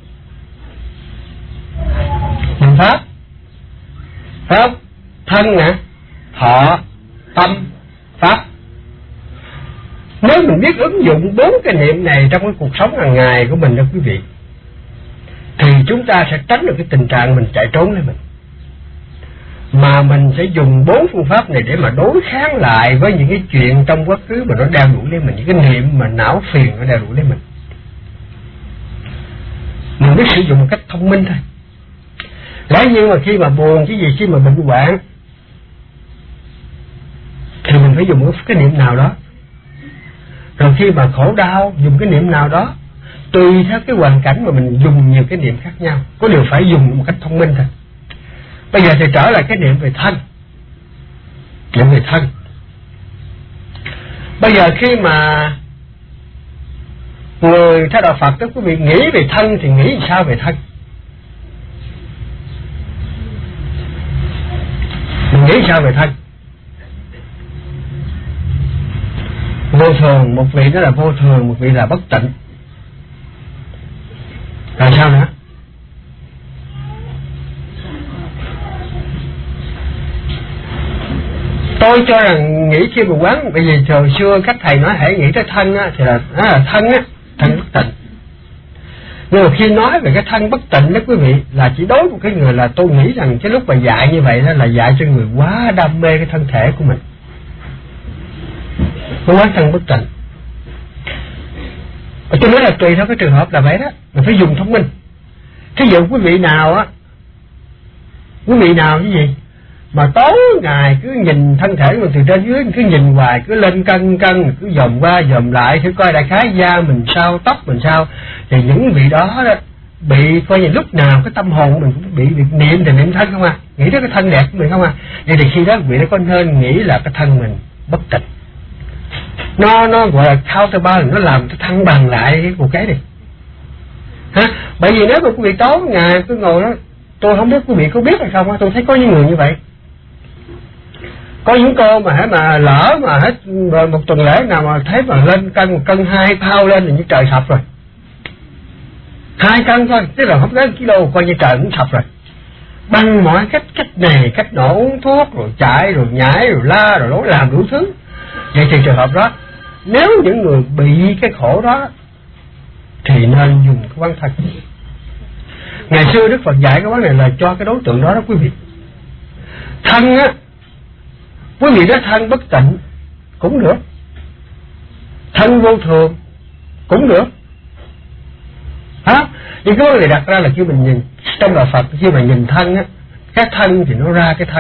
Niệm pháp. Phải không? Thân nè, thọ, tâm, pháp. Nếu mình biết ứng dụng 4 cái niệm này trong cái cuộc sống hàng ngày của mình đó quý vị, thì chúng ta sẽ tránh được cái tình trạng mình chạy trốn lấy mình. Mà mình sẽ dùng 4 phương pháp này để mà đối kháng lại với những cái chuyện trong quá khứ mà nó đeo đuổi lấy mình, những cái niệm mà não phiền nó đeo đuổi lấy mình. Mình biết sử dụng một cách thông minh thôi. Lẽ nhưng mà khi mà buồn cái gì, khi mà bệnh hoạn thì mình phải dùng cái niệm nào đó. Rồi khi mà khổ đau dùng cái niệm nào đó. Tùy theo cái hoàn cảnh mà mình dùng nhiều cái niệm khác nhau. Có điều phải dùng một cách thông minh thôi. Bây giờ thì trở lại cái niệm về thân. Niệm về thân. Bây giờ khi mà người theo đạo Phật đó quý vị nghĩ về thân thì nghĩ sao về thân? Mình nghĩ sao về thân? Vô thường, một vị đó là vô thường, một vị là bất tịnh. Rồi sao nữa? Tôi cho rằng nghĩ khi mà quán, bởi vì thời xưa các thầy nói hãy nghĩ tới thân á, thì là thân á, thân bất tịnh. Nhưng mà khi nói về cái thân bất tịnh đó quý vị, là chỉ đối với cái người là tôi nghĩ rằng cái lúc mà dạy như vậy đó là dạy cho người quá đam mê cái thân thể của mình. Nó quá thân bất tịnh. Tôi nói là tùy theo cái trường hợp là vậy đó, mình phải dùng thông minh. Thí dụ quý vị nào á, quý vị nào cái gì mà tối ngày cứ nhìn thân thể mình từ trên dưới, cứ nhìn hoài, cứ lên cân cứ dòm qua dòm lại, thử coi đại khái da mình sao, tóc mình sao, thì những vị đó bị coi như lúc nào cái tâm hồn của mình cũng bị niệm thì niệm thân không à, nghĩ tới cái thân đẹp của mình không à. Vậy thì khi đó vị đó có nên nghĩ là cái thân mình bất tịnh, nó gọi là counterbalance, nó làm cho thăng bằng lại cái cuộc cái này hả? Bởi vì nếu mà quý vị tối ngày cứ ngồi đó, tôi không biết quý vị có biết hay không, tôi thấy có những người như vậy. Có những cô mà lỡ mà hết rồi một tuần lễ nào mà thấy mà lên cân 2 pound lên là như trời sập rồi. 2 cân thôi, tức là không đến kilo, coi như trời cũng sập rồi. Bằng mọi cách này cách nọ, uống thuốc rồi chạy rồi nhảy rồi la rồi lối làm đủ thứ. Vậy thì trường hợp đó, nếu những người bị cái khổ đó thì nên dùng cái quán thân. Ngày xưa Đức Phật dạy cái quán này là cho cái đối tượng đó đó quý vị. Thân á, quý vị nói thân bất tịnh cũng được, thân vô thường cũng được hả? Nhưng cái vấn đề đặt ra là khi mình nhìn trong đạo Phật, khi mà nhìn thân á, cái thân thì nó ra cái thân.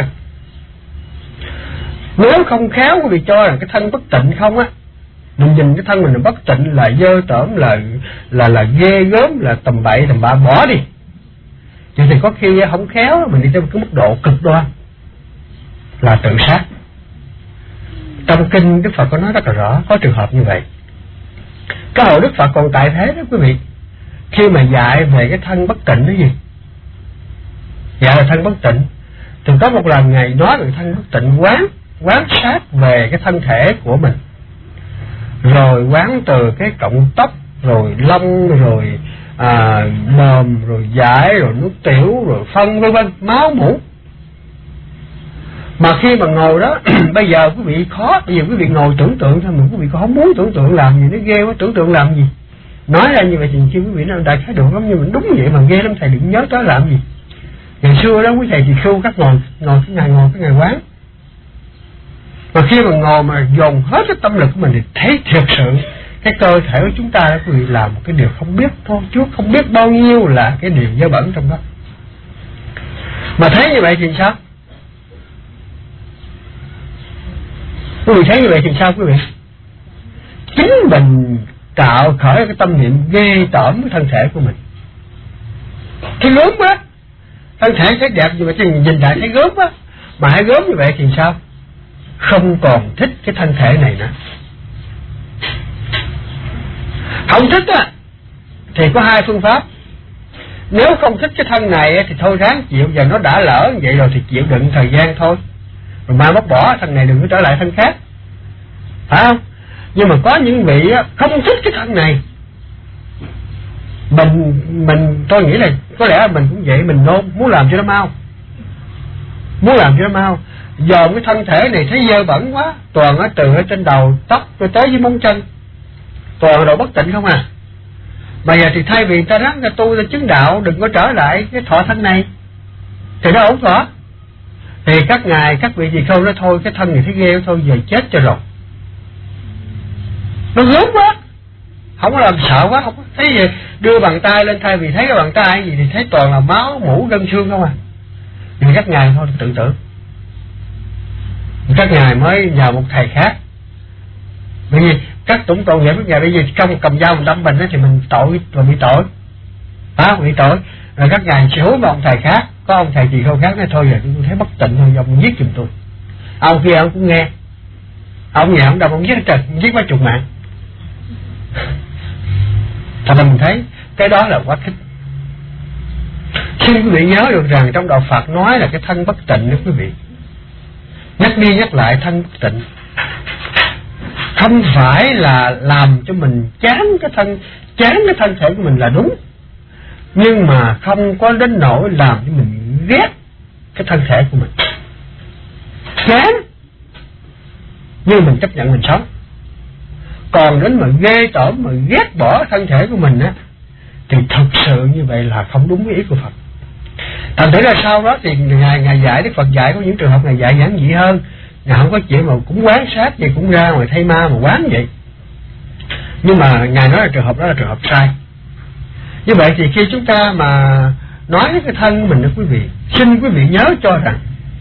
Nếu không khéo quý vị cho rằng cái thân bất tịnh không á, mình nhìn cái thân mình là bất tịnh, là dơ tởm, là ghê gớm, là tầm bậy tầm bạ, bỏ đi. Vậy thì có khi không khéo mình đi tới một cái mức độ cực đoan là tự sát. Trong kinh Đức Phật có nói rất là rõ, có trường hợp như vậy. Cái hồi Đức Phật còn tại thế đó quý vị, khi mà dạy về cái thân bất tịnh đó gì, dạy là thân bất tịnh, thì có một lần Ngài nói về thân bất tịnh, quán sát về cái thân thể của mình, rồi quán từ cái cọng tóc, rồi lông, rồi mồm, rồi dãi, rồi nước tiểu, rồi phân vân vân, máu mủ. Mà khi mà ngồi đó bây giờ quý vị khó, bây giờ quý vị ngồi tưởng tượng thôi, mà quý vị không muốn tưởng tượng làm gì, nó ghê quá, tưởng tượng làm gì. Nói ra như vậy thì chưa quý vị nào đại khái được lắm, nhưng mà đúng vậy mà ghê lắm thầy, đừng nhớ tới làm gì. Ngày xưa đó quý thầy thì khưu các ngồi cái ngày quán, mà khi mà ngồi mà dồn hết cái tâm lực của mình thì thấy thiệt sự cái cơ thể của chúng ta đó quý vị làm một cái điều không biết thôi trước, không biết bao nhiêu là cái điều dơ bẩn trong đó. Mà thấy như vậy thì sao? Quý vị thấy như vậy thì sao quý vị? Chính mình tạo khởi cái tâm niệm ghê tởm với thân thể của mình. Thấy gớm quá, thân thể thấy đẹp nhưng mà nhìn lại thấy gớm quá, mà hãy gớm như vậy thì sao? Không còn thích cái thân thể này nữa. Không thích á thì có hai phương pháp. Nếu không thích cái thân này thì thôi ráng chịu, giờ nó đã lỡ như vậy rồi thì chịu đựng thời gian thôi, rồi mai móc bỏ thân này, đừng có trở lại thân khác, phải không? Nhưng mà có những vị không thích cái thân này, mình tôi nghĩ là có lẽ mình cũng vậy, mình nôn muốn làm cho nó mau, dòm cái thân thể này thấy dơ bẩn quá, toàn từ ở trên đầu tóc rồi tới dưới móng chân, toàn đồ bất tịnh không à. Mà giờ thì thay vì ta ráng ra tu ra chứng đạo, đừng có trở lại cái thọ thân này thì nó ổn thỏa. Thì các ngài các vị gì không nói thôi cái thân này thấy ghê thôi, về chết cho rồi, nó gớm quá, không có làm sợ quá, không có thấy gì đưa bàn tay lên, thay vì thấy cái bàn tay gì thì thấy toàn là máu mủ gân xương không à. Nhưng các ngài thôi tự tử, các ngài mới nhờ một thầy khác. Bởi vì các tổng tội nghiệp các ngài bây giờ trong cầm dao mình đâm mình thì mình tội và bị tội, bị tội. Rồi các ngài sẽ hứa một ông thầy khác, có ông thầy gì không khác nói thôi giờ tôi thấy bất tịnh thôi, ông giết giùm tôi. Ông kia ông cũng nghe, ông nhà ông đâu ông giết trời, giết mấy chục mạng. Thành ra mình thấy cái đó là quá thích. Xin quý vị nhớ được rằng trong đạo Phật nói là cái thân bất tịnh đó quý vị, nhắc đi nhắc lại thân bất tịnh không phải là làm cho mình chán cái thân thể của mình là đúng, nhưng mà không có đến nỗi làm cho mình ghét cái thân thể của mình. Chán nhưng mình chấp nhận mình sống, còn đến mà ghê tởm mà ghét bỏ thân thể của mình á thì thực sự như vậy là không đúng với ý của Phật. Thành thử ra sau đó thì ngài dạy, Đức Phật dạy có những trường hợp ngài dạy giản dị hơn, ngài không có chuyện mà cũng quán sát vậy, cũng ra ngoài thay ma mà quán vậy. Nhưng mà ngài nói là trường hợp đó là trường hợp sai. Như vậy thì khi chúng ta mà nói với cái thân của mình đó quý vị, xin quý vị nhớ cho rằng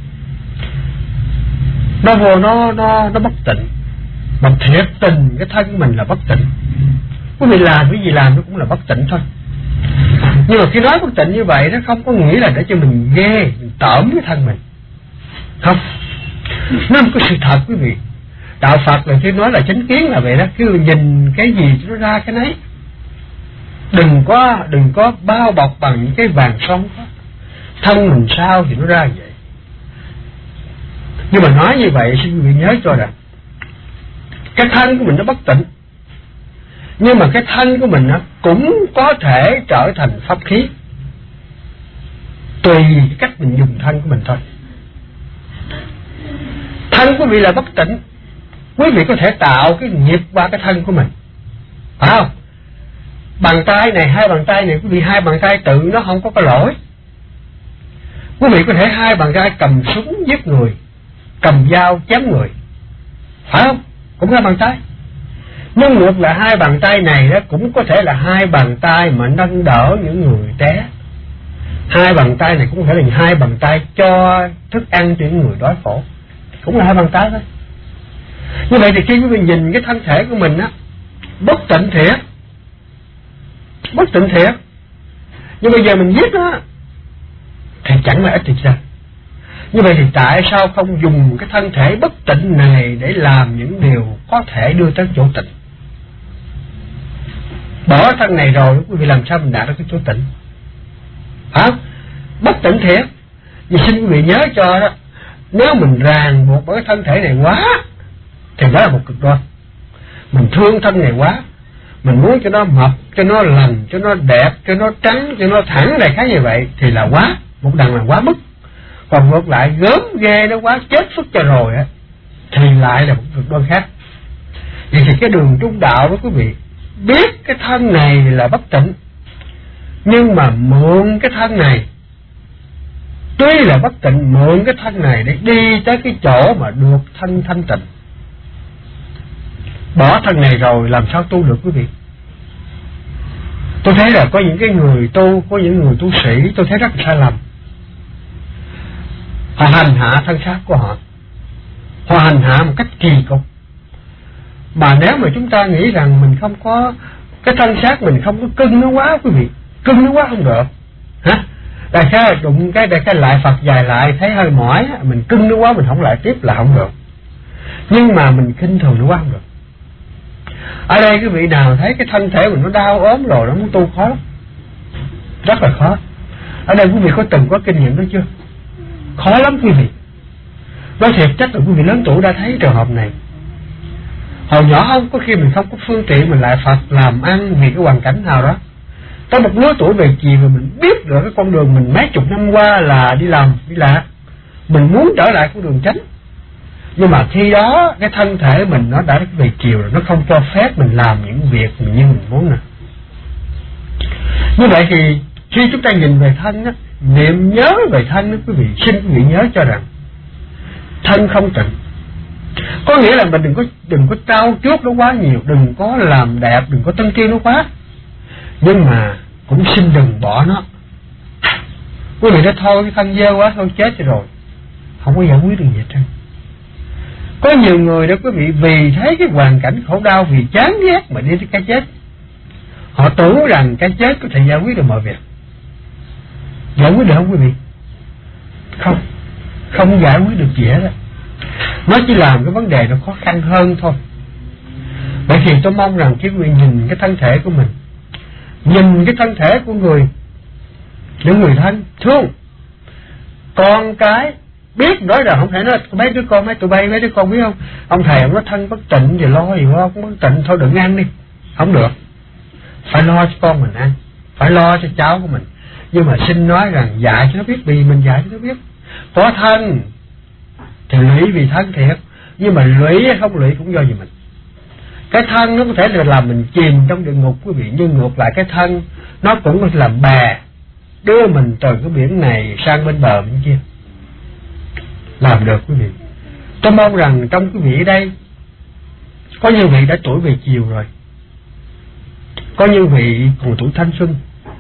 nó bất tịnh, mà thiệt tình cái thân của mình là bất tịnh. Quý vị làm cái gì làm nó cũng là bất tịnh thôi. Nhưng mà khi nói bất tịnh như vậy nó không có nghĩa là để cho mình ghê, mình tởm cái thân mình, không. Nó không có sự thật quý vị. Đạo Phật là khi nói là chánh kiến là vậy đó, cứ nhìn cái gì nó ra cái nấy, đừng có bao bọc bằng những cái vàng son đó. Thân mình sao thì nó ra vậy. Nhưng mà nói như vậy xin quý vị nhớ cho rằng cái thân của mình nó bất tịnh, nhưng mà cái thân của mình nó cũng có thể trở thành pháp khí, tùy cách mình dùng thân của mình thôi. Thân quý vị là bất tịnh, quý vị có thể tạo cái nghiệp qua cái thân của mình, phải không? Bàn tay này, hai bàn tay này quý vị, hai bàn tay tự nó không có lỗi. Quý vị có thể hai bàn tay cầm súng giết người, cầm dao chém người, phải không? Cũng là bàn tay. Nhưng ngược lại hai bàn tay này đó cũng có thể là hai bàn tay mà nâng đỡ những người té. Hai bàn tay này cũng có thể là hai bàn tay cho thức ăn cho những người đói khổ, cũng là hai bàn tay thôi. Như vậy thì khi quý vị nhìn cái thân thể của mình á, bất tịnh thiệt, nhưng bây giờ mình giết nó thì chẳng là ích gì sao. Như vậy thì tại sao không dùng cái thân thể bất tịnh này để làm những điều có thể đưa tới chỗ tịnh? Bỏ thân này rồi quý vị làm sao mình đạt được cái chỗ tịnh? Hả? Bất tịnh thiệt. Vì xin quý vị nhớ cho đó, nếu mình ràng buộc bởi cái thân thể này quá thì đó là một cực đoan. Mình thương thân này quá, mình muốn cho nó mập, cho nó lành, cho nó đẹp, cho nó trắng, cho nó thẳng đại khái như vậy thì là quá, một đằng là quá mức. Còn ngược lại gớm ghê nó quá, chết xuất cho rồi á thì lại là một cực đoan khác. Vậy thì cái đường trung đạo đó quý vị, biết cái thân này là bất tịnh, nhưng mà mượn cái thân này, tuy là bất tịnh, mượn cái thân này để đi tới cái chỗ mà được thân thanh tịnh. Bỏ thân này rồi làm sao tu được quý vị? Tôi thấy là có những cái người tu, có những người tu sĩ, tôi thấy rất sai lầm. Họ hành hạ thân xác của họ, họ hành hạ một cách kỳ cục. Mà nếu mà chúng ta nghĩ rằng mình không có cái thân xác, mình không có cưng nó quá quý vị, cưng nó quá không được hả? Đại khái đụng cái lại Phật dài lại thấy hơi mỏi, mình cưng nó quá, mình không lại tiếp là không được. Nhưng mà mình khinh thường nó quá không được. Ở đây cái vị nào thấy cái thân thể mình nó đau ốm rồi, nó muốn tu khó lắm, rất là khó. Ở đây quý vị có từng có kinh nghiệm đó chưa? Khó lắm quý vị. Nói thiệt, chắc là quý vị lớn tuổi đã thấy trường hợp này. Hồi nhỏ không, có khi mình không có phương tiện, mình lại Phật làm ăn vì cái hoàn cảnh nào đó. Tới một lứa tuổi về chiều rồi mình biết được cái con đường mình mấy chục năm qua là đi làm, đi lạc. Mình muốn trở lại con đường chánh. Nhưng mà khi đó cái thân thể mình nó đã về chiều rồi, nó không cho phép mình làm những việc như mình muốn nè. Như vậy thì khi chúng ta nhìn về thân á, niệm nhớ về thân đó quý vị, xin quý vị nhớ cho rằng thân không tịnh. Có nghĩa là mình đừng có trao chuốt nó quá nhiều, đừng có làm đẹp, đừng có tân tiêu nó quá. Nhưng mà cũng xin đừng bỏ nó. Quý vị nói thôi cái thân dơ quá, thôi chết rồi, không có giải quyết được gì hết trơn. Có nhiều người đó quý vị, vì thấy cái hoàn cảnh khổ đau, vì chán ghét mà đi tới cái chết. Họ tưởng rằng cái chết có thể giải quyết được mọi việc. Giải quyết được không quý vị? Không, không giải quyết được gì hết á. Nó chỉ làm cái vấn đề nó khó khăn hơn thôi. Vậy thì tôi mong rằng quý vị nhìn cái thân thể của mình, nhìn cái thân thể của những người thân thương, con cái biết nói là không thể nói mấy đứa con, mấy đứa con biết không, ông thầy ông nói thân bất tịnh thì lo gì quá, không bất tịnh thôi đừng ăn đi, không được, phải lo cho con mình ăn, phải lo cho cháu của mình. Nhưng mà xin nói rằng dạy cho nó biết, vì mình dạy cho nó biết có thân thì lụy vì thân thiệt, nhưng mà lụy hay không lụy cũng do gì mình. Cái thân nó có thể là làm mình chìm trong địa ngục quý vị, nhưng ngược lại cái thân nó cũng có thể làm bè đưa mình từ cái biển này sang bên bờ bên kia. Làm được quý vị. Tôi mong rằng trong quý vị ở đây có nhiều vị đã tuổi về chiều rồi, có nhiều vị còn tuổi thanh xuân.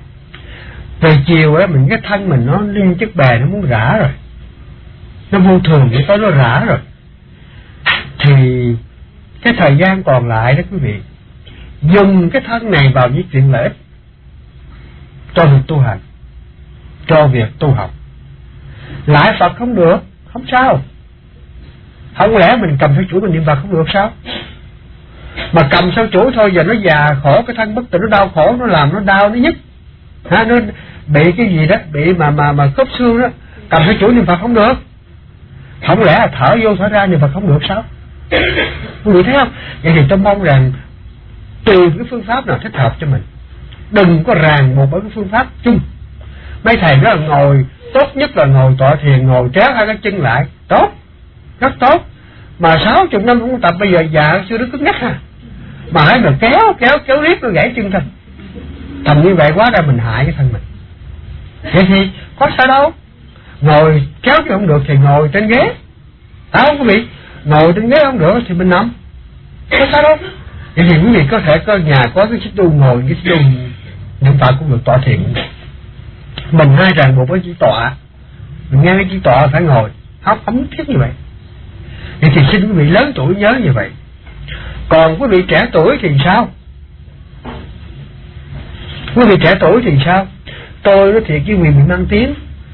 Về chiều á, mình cái thân mình nó liên chiếc bè, nó muốn rã rồi, nó vô thường để tới nó rã rồi, thì cái thời gian còn lại đó quý vị, dùng cái thân này vào những chuyện lợi ích cho việc tu hành, cho việc tu học. Lại Phật không được, không sao. Không lẽ mình cầm theo chuỗi mình niệm Phật không được sao? Mà cầm theo chuỗi thôi giờ nó già khổ, cái thân bất tịnh nó đau khổ, nó làm nó đau, nó nhức, nó bị cái gì đó, bị mà khớp xương đó, cầm theo chuỗi niệm Phật không được. Không lẽ là thở vô thở ra niệm Phật không được sao? Quý vị thấy không? Vậy thì tôi mong rằng tùy cái phương pháp nào thích hợp cho mình, đừng có ràng buộc bởi cái phương pháp chung. Mấy thầy đó là ngồi, tốt nhất là ngồi tọa thiền, ngồi kéo hai cái chân lại, tốt, rất tốt. Mà 60 năm không tập, bây giờ già chưa nó cứng nhắc ha, mà hãy mà kéo riết nó gãy chân thôi. Thành như vậy quá ra mình hại cái thân mình. Vậy thì có sao đâu, ngồi kéo chứ không được thì ngồi trên ghế, không quý vị, ngồi trên ghế không được thì mình nằm, có sao đâu. Vậy thì quý vị có thể có nhà có cái xích đu ngồi, cái xích đu niệm Phật cũng được, tọa thiền cũng được. Mình hai ràng buộc với chỉ tọa, mình nghe cái chỉ tọa phải ngồi, không thiết như vậy. Vậy thì xin quý vị lớn tuổi nhớ như vậy. Còn quý vị trẻ tuổi thì sao? Quý vị trẻ tuổi thì sao? Tôi nói thiệt với quý vị bị mang tiếng.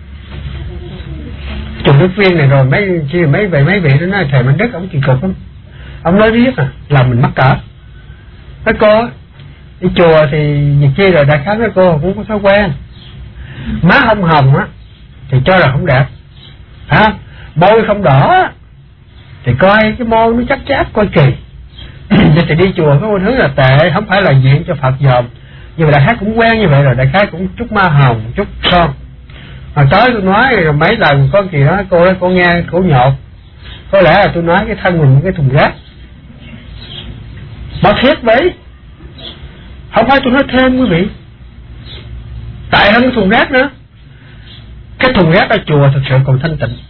Chùa Đức Viên này rồi mấy vị đó nói thầy Mạnh Đức ông kỳ cục lắm. Ông nói riết làm mình mắc cỡ. Nói cô đi chùa thì việc chi rồi, đại khái nói cô cũng có thói quen, má không hồng á thì cho là không đẹp, môi không đỏ thì coi cái môi nó chắc chát, coi kỳ. Vậy thì đi chùa có một thứ là tệ, không phải là diện cho Phật dòm, nhưng mà đại khái cũng quen như vậy rồi, đại khái cũng chút ma hồng, chút son. Mà tới tôi nói rồi mấy lần có kỳ đó cô nghe cổ nhột, có lẽ là tôi nói cái thân mình cái thùng rác. Mà thiết vậy, Không phải tôi nói thêm quý vị, tại hơn cái thùng rác nữa. Cái thùng rác ở chùa thực sự còn thanh tịnh.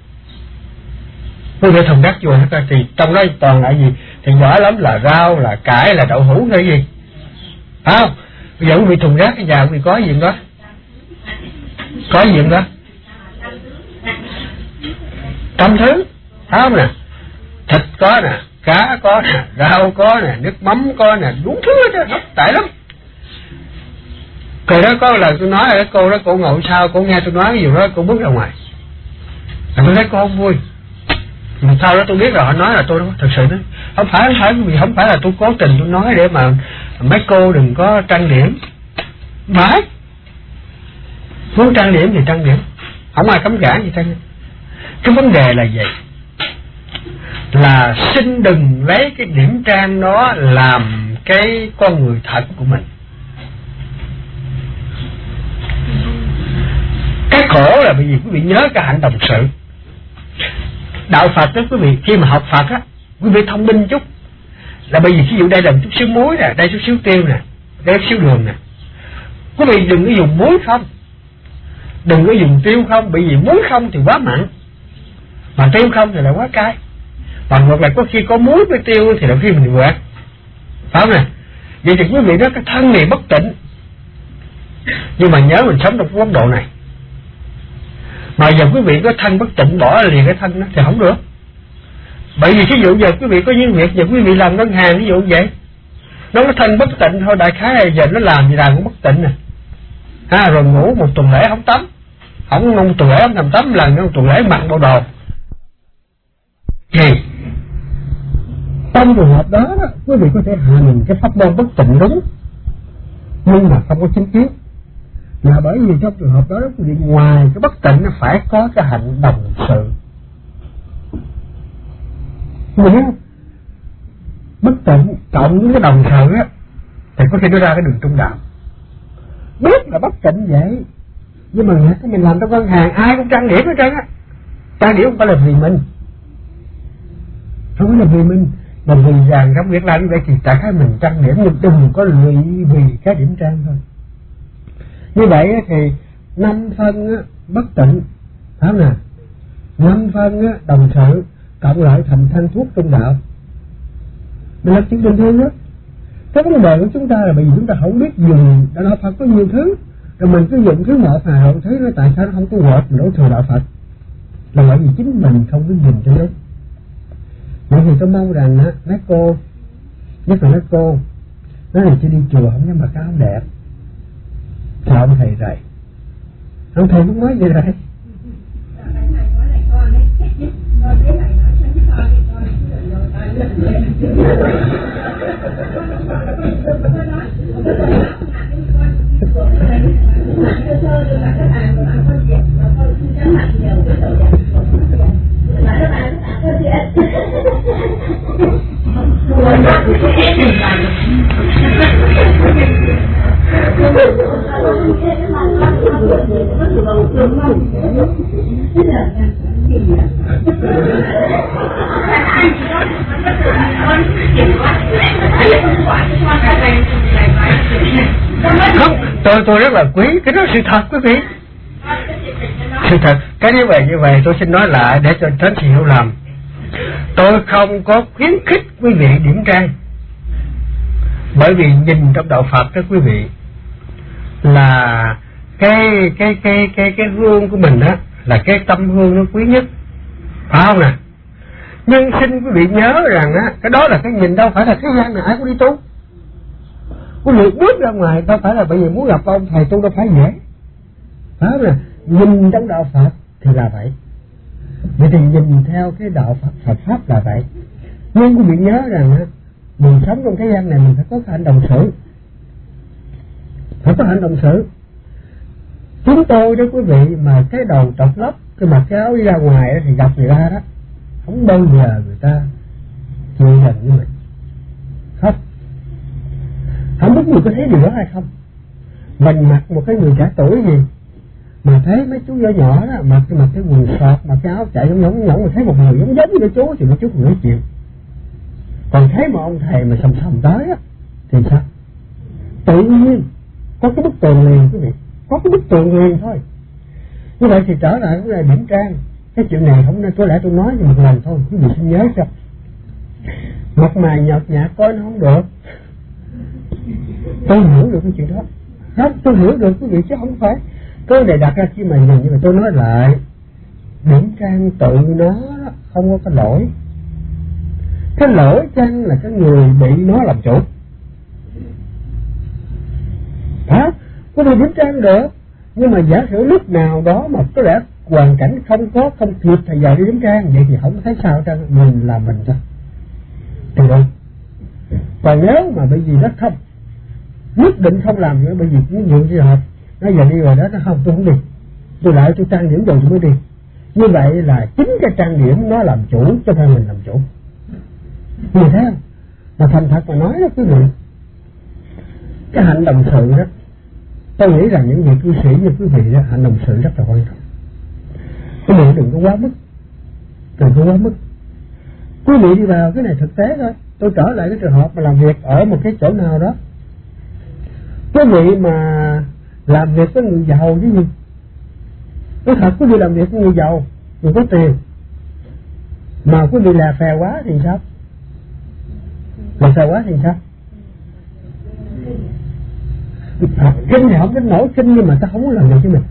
Quý vị thùng rác chùa thì trong đó toàn là gì? Thì giỏi lắm là rau, là cải, là đậu hũ hay gì? Không? Bây giờ quý vị thùng rác cái nhà quý vị có gì đó? Có gì đó? Trăm thứ, phải không nè? Thịt có nè, cá có nè, rau có nè, nước mắm có nè, đủ thứ hết trơn, tại lắm. Rồi đó có lần tôi nói là cô đó, cô ngồi sau, cô nghe tôi nói cái gì đó, cô bước ra ngoài. Rồi tôi thấy cô không vui. Mà sau đó tôi biết rồi, họ nói là tôi thật sự đó. Không phải là tôi cố tình tôi nói để mà mấy cô đừng có trang điểm. Phải. Muốn trang điểm thì trang điểm, không ai cấm cản gì trang điểm. Cái vấn đề là gì? Là xin đừng lấy cái điểm trang đó làm cái con người thật của mình. Cái khổ là bởi vì quý vị nhớ cái hạnh đồng sự. Đạo Phật đó quý vị, khi mà học Phật á, quý vị thông minh chút. Là bởi vì ví dụ đây là một chút xíu muối nè, đây chút xíu tiêu nè, đây chút xíu đường nè. Quý vị đừng có dùng muối không, đừng có dùng tiêu không, bởi vì muối không thì quá mặn, mà tiêu không thì lại quá cay. Và ngược lại có khi có muối với tiêu thì là khi mình quẹt, phải không nè? Vậy thì quý vị nói cái thân này bất tịnh, nhưng mà nhớ mình sống trong cái góc độ này. Mà giờ quý vị có thân bất tịnh bỏ liền cái thân đó thì không được. Bởi vì ví dụ giờ quý vị có những việc giờ quý vị làm ngân hàng ví dụ vậy, nó có thân bất tịnh thôi, đại khái là giờ nó làm gì làm cũng bất tịnh nè. Rồi ngủ một tuần lễ không tắm, không một tuần lễ không thầm tắm lần, một tuần lễ mặc bộ đồ. Thì trong trường hợp đó, quý vị có thể hành cái pháp môn bất tịnh đúng, nhưng mà không có chính kiến. Là bởi vì trong trường hợp đó quý vị ngoài cái bất tịnh nó phải có cái hạnh đồng sự. Quý vị biết không? Bất tịnh cộng với cái đồng sự á thì có thể đưa ra cái đường trung đạo. Biết là bất tịnh vậy, nhưng mà nghĩa mình làm trong ngân hàng ai cũng trang điểm hết trơn á. Trang điểm không phải là vì mình, không phải là vì mình, mà vì rằng trong việc làm như vậy thì tại cái mình trang điểm, nhưng đừng có lụy vì cái điểm trang thôi. Như vậy thì 5 phân bất tịnh, phải không nè? 5 phân đồng sự cộng lại thành thân thuốc trung đạo. Mình làm chuyện bình thường đó. Cái vấn đề của chúng ta là bởi vì chúng ta không biết dùng đạo Phật có nhiều thứ, rồi mình cứ dùng thứ một hà hậu thấy nó tại sao nó không có hợp mình đổ thừa đạo Phật, là bởi vì chính mình không biết nhìn cho đúng. Bởi vì tôi mong rằng mấy cô, nhất là mấy cô nói là chỉ đi chùa không dám mặc áo đẹp, sợ ông thầy rầy. Ông thầy cũng nói vậy rồi. Không, tôi rất là quý, cái đó sự thật quý vị. Sự thật, cái như vậy tôi xin nói lại để cho tránh sự hiểu lầm. Tôi không có khuyến khích quý vị điểm trang, bởi vì nhìn trong đạo Phật đó quý vị, là cái hương của mình đó là cái tâm hương nó quý nhất, phải không nè? Nhưng xin quý vị nhớ rằng cái đó là cái nhìn, đâu phải là thế gian này ai cũng đi tu. Quý vị bước ra ngoài đâu phải là bởi vì muốn gặp ông thầy tu đâu phải dễ, phải không nè? Nhìn trong đạo Phật thì là vậy. Vậy thì nhìn theo cái đạo Phật Pháp là vậy. Nhưng quý vị nhớ rằng mình sống trong thế gian này mình phải có cái hạnh đồng sự, phải có hạnh đồng sự. Chúng tôi đó quý vị mà cái đầu trọc lóc, cái mặc cái áo đi ra ngoài thì gặp người ta đó, không bao giờ người ta chịu gần như mình. Không biết người có thấy điều đó hay không. Mình mặc một cái người trẻ tuổi gì mà thấy mấy chú nhỏ nhỏ đó mặc cái quần sọt, mặc cái áo chạy giống mà thấy một người giống như cái chú thì mấy chú cũng nói chuyện. Còn thấy một ông thầy mà sầm tới á thì sao? tự nhiên có cái bức tường liền quý vị, có cái bức tường liền thôi. Như vậy thì trở lại cái điểm trang, cái chuyện này không nên, có lẽ tôi nói một lần thôi, quý vị xin nhớ cho. Mặt mày nhợt nhạt coi nó không được. Tôi hiểu được cái chuyện đó. Không, tôi hiểu được quý vị chứ không phải tôi để đặt ra khi mà nhìn. Nhưng mà tôi nói lại, điểm trang tự nó không có cái lỗi. Cái lỗi chăng là cái người bị nó làm chủ. Hả? Có thể điểm trang được, nhưng mà giả sử lúc nào đó mà có lẽ hoàn cảnh không kịp thầy dạy đi điểm trang, vậy thì không thấy sao trang, mình là mình thôi. Thì đâu. Còn nếu mà bởi vì nó không, nhất định không làm nữa, bởi vì cũng nhiều trường hợp nó giờ đi rồi đó, nó không, tôi không đi, tôi lại tôi trang điểm rồi tôi mới đi. Như vậy là chính cái trang điểm nó làm chủ, cho nên mình làm chủ. Như thế không? Mà thành thật mà nói đó quý vị, cái hạnh đồng sự đó, tôi nghĩ rằng những vị cư sĩ như quý vị đó, hạnh đồng sự rất là quan trọng. Quý vị đừng có quá mức, đừng có quá mức. Quý vị đi vào cái này thực tế thôi. Tôi trở lại cái trường hợp mà làm việc ở một cái chỗ nào đó, quý vị mà làm việc với người giàu chứ gì. Nói thật, quý vị làm việc với người giàu, người có tiền, mà quý vị là phè quá thì sao? Là phè quá thì sao? Kinh thì không đến nổi kinh, nhưng mà ta không có làm được cho mình.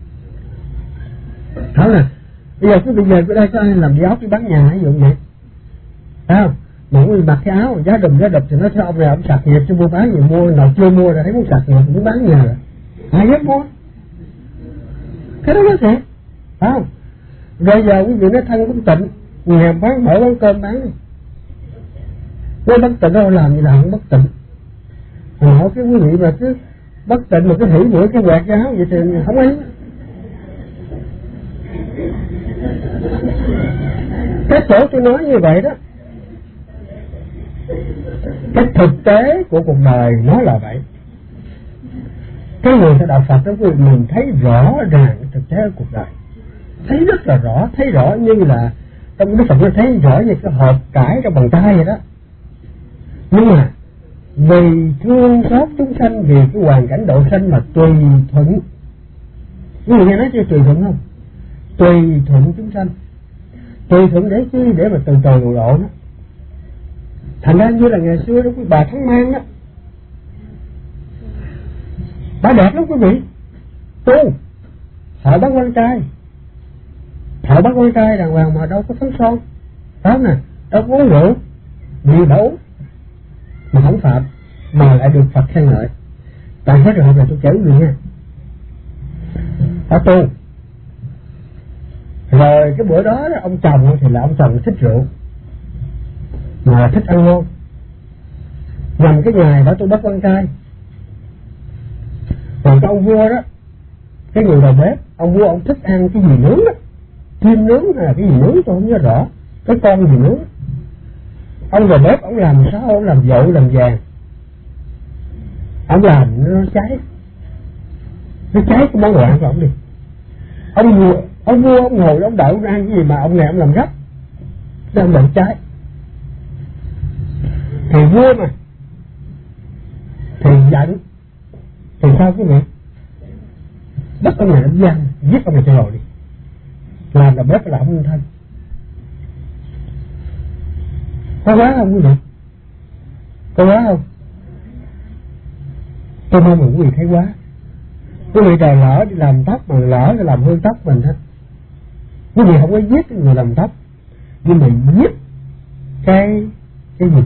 Thảo nè, bây giờ quý vị về cái đây có ai làm gì ốc đi bán nhà ví dụ vậy, phải không? Mà quý vị mặc cái áo giá đùm thì nó cho ông này ông sạc nghiệp cho mua bán gì, mua nào chưa mua rồi thấy muốn sạc nghiệp muốn bán nhà rồi, ai dám mua? Cái đó nó thiệt, phải không? Rồi giờ quý vị nói thân cũng tịnh, nghèo bán mở quán cơm bán đi, nói bất tịnh đâu làm gì là không bất tịnh. Mà hỏi cái quý vị mà cứ bất tịnh mà cứ hỉ mũi cái quẹt cái áo vậy thì không ấy. Cái chỗ tôi nói như vậy đó, cái thực tế của cuộc đời nó là vậy. Cái người theo đạo Phật đó quý vị, mình thấy rõ ràng cái thực tế của cuộc đời, thấy rất là rõ, thấy rõ như là trong Đức Phật nó thấy rõ như cái hộp cải trong bàn tay vậy đó. Nhưng mà vì thương xót chúng sanh, vì cái hoàn cảnh độ sanh mà tùy thuận. Quý vị nghe nói chưa, tùy thuận không? Tùy thuận chúng sanh. Tùy thuận để chi? Để mà từ từ độ nó. Thành ra như là ngày xưa đó, quý bà Thắng Mang đó, bà đẹp lắm quý vị, tu họ bắt con trai, họ bắt con trai đàng hoàng mà đâu có phấn son, đó nè, đâu có uống rượu, vì bà uống mà không phạm, mà lại được Phật khen ngợi. Tại hết rồi tôi kể gì nha, họ tu. Rồi cái bữa đó, ông chồng thì là ông chồng thích rượu mà thích ăn ngon. Nhằm cái ngày đó tôi bắt con trai. Còn cái ông vua đó, cái người đầu bếp, ông vua ông thích ăn cái gì nướng đó, chim nướng hay là cái gì nướng tôi không nhớ rõ, cái con gì nướng. Ông đầu bếp ông làm sao, ông làm dội làm vàng, ông làm nó cháy cái món đồ ăn của ông đi. Ông vua ông ngồi ông đợi ông ăn cái gì mà ông này ông làm gấp, nên ông đợi cháy. Thì vua mà thì giận thì sao quý vị, bắt ông này ông giam, giết ông này cho rồi đi, làm là bếp là ông thân. Có quá không quý vị? Có quá không? Tôi mong mà quý vị thấy quá. Quý vị trời lỡ đi làm tóc mà lỡ đi làm hương tóc mình hết. Quý vị không có giết cái người làm tóc, nhưng mà giết cái gì?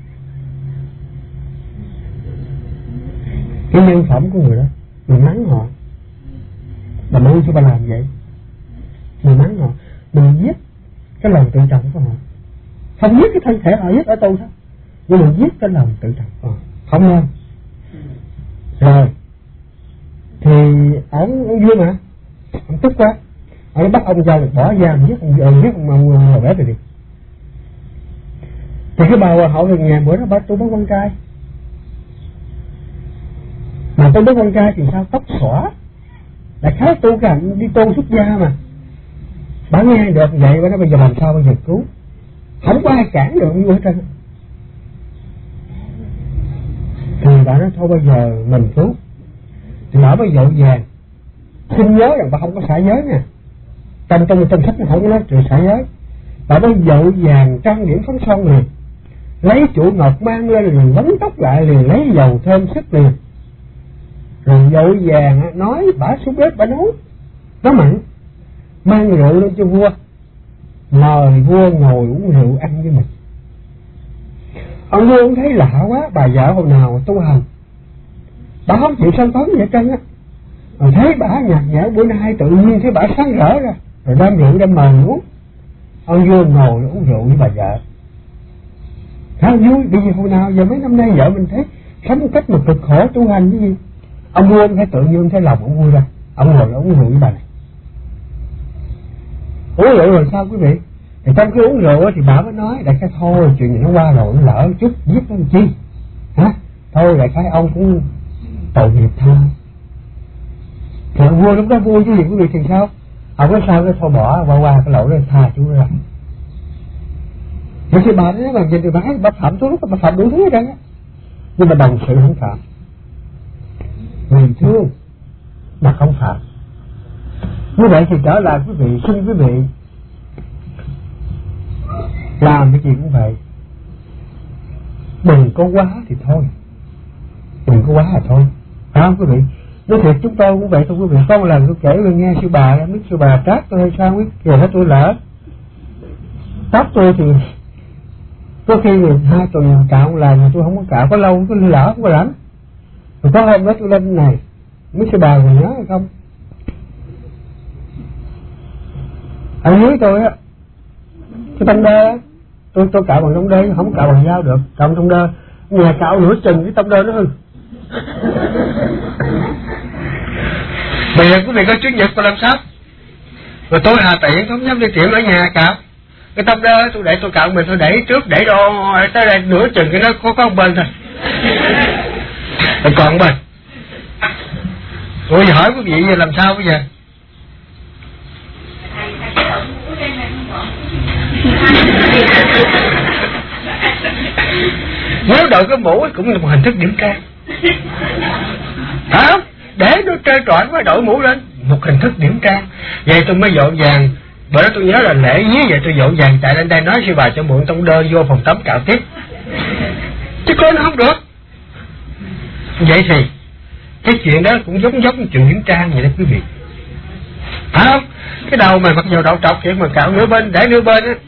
Cái nhân phẩm của người đó, mình mắng họ. Mà nuôi cho bà làm vậy, mình mắng họ, mình giết cái lòng tự trọng của họ. Không giết cái thân thể họ, giết ở tôi thôi, nhưng mình giết cái lòng tự trọng của họ, không nên. Rồi thì ông vua mà ông tức quá, ông bắt ông ra bỏ giam, giết ông đầu bếp rồi đi. Thì cái bà hoàng hậu thì ngày bữa đó tôi bắt con trai, mà tôi bắt con trai thì sao tóc xõa, là khá tu cảnh đi tu xuất gia mà. Bà nghe được vậy bà nói bây giờ làm sao bây giờ cứu, không có ai cản được như ở trên. Thì bà nói thôi bây giờ mình cứu. Thì bà mới dội vàng xin nhớ rằng bà không có xả giới nè, trong sách nó không có nói chuyện xả giới. Bà mới dội vàng trang điểm phấn son liền, lấy chuỗi ngọc mang lên liền, vấn tóc lại liền, lấy dầu thơm sức liền, rồi dội vàng nói bả xuống bếp bả nấu mặn, mang rượu lên cho vua, mời vua ngồi uống rượu ăn với mình. Ông vua cũng thấy lạ quá, bà vợ hồi nào tu hành bà không chịu sân phấn gì hết trơn á, rồi thấy bà nhạt nhẽo bữa nay tự nhiên thấy bà sáng rỡ ra, rồi đem rượu đem mời uống. Ông vua ngồi uống rượu với bà vợ, khá vui. Bây giờ hồi nào giờ mấy năm nay vợ mình thấy sống một cách mà cực khổ tu hành cái gì, ông vua thấy tự nhiên thấy lòng ông vui ra, ông ngồi uống rượu với bà này. Uống rượu rồi sao quý vị? Thì trong cái uống rượu thì bà mới nói đại khái thôi chuyện gì nó qua rồi, nó lỡ chút giết nó làm chi hả, thôi đại khái ông cũng tội nghiệp thôi. Thì ông vua lúc đó vui chứ gì quý vị, thì sao ông nói sao cái thôi bỏ qua cái lỗi đó, tha chú ra. Thì bà nói bằng nhìn thì bà phạm xuống lúc bà phạm đủ thứ hết trơn á, nhưng mà đồng sự không phạm, vì thương mà không phạm. Như vậy thì trở lại quý vị, xin quý vị làm cái gì cũng vậy, đừng có quá thì thôi, đừng có quá là thôi, phải không quý vị? Nói thiệt chúng tôi cũng vậy thôi quý vị. Có một lần tôi kể nghe sư bà, em biết sư bà trách tôi hay sao biết, kìa hết tôi lỡ trách tôi thì có khi người 2 tuần cạo một lần, tôi không có cạo, có lâu tôi lỡ không có rảnh. Rồi có hôm đó tôi lên này, mấy sư bà còn nhớ hay không, ở dưới tôi á, cái tông đơ tôi cạo bằng tông đơ, không cạo bằng dao được, cạo bằng tông đơ, nhà cạo nửa chừng cái tông đơ nó hư. Bây giờ quý vị có Chủ nhật tôi làm sao? Rồi tôi hà tiện không dám đi tiệm ở nhà cạo cái tông đơ, tôi để tôi cạo mình tôi để trước, để đồ tới đây nửa chừng cái nó có một bên thôi, rồi còn bên. Ủa giờ hỏi quý vị giờ làm sao bây giờ? Nếu đội cái mũ cũng là một hình thức điểm trang, phải không? Để nó trơ trọi quá đội mũ lên, một hình thức điểm trang. Vậy tôi mới dội vàng, bữa đó tôi nhớ là lễ với vậy tôi dội vàng chạy lên đây nói sư bà cho mượn tông đơ vô phòng tắm cạo tiếp, chứ coi nó không được. Vậy thì cái chuyện đó cũng giống chuyện điểm trang vậy đó quý vị, phải không? Cái đầu mà mặc dù đậu trọc vậy mà cạo nửa bên, để nửa bên á,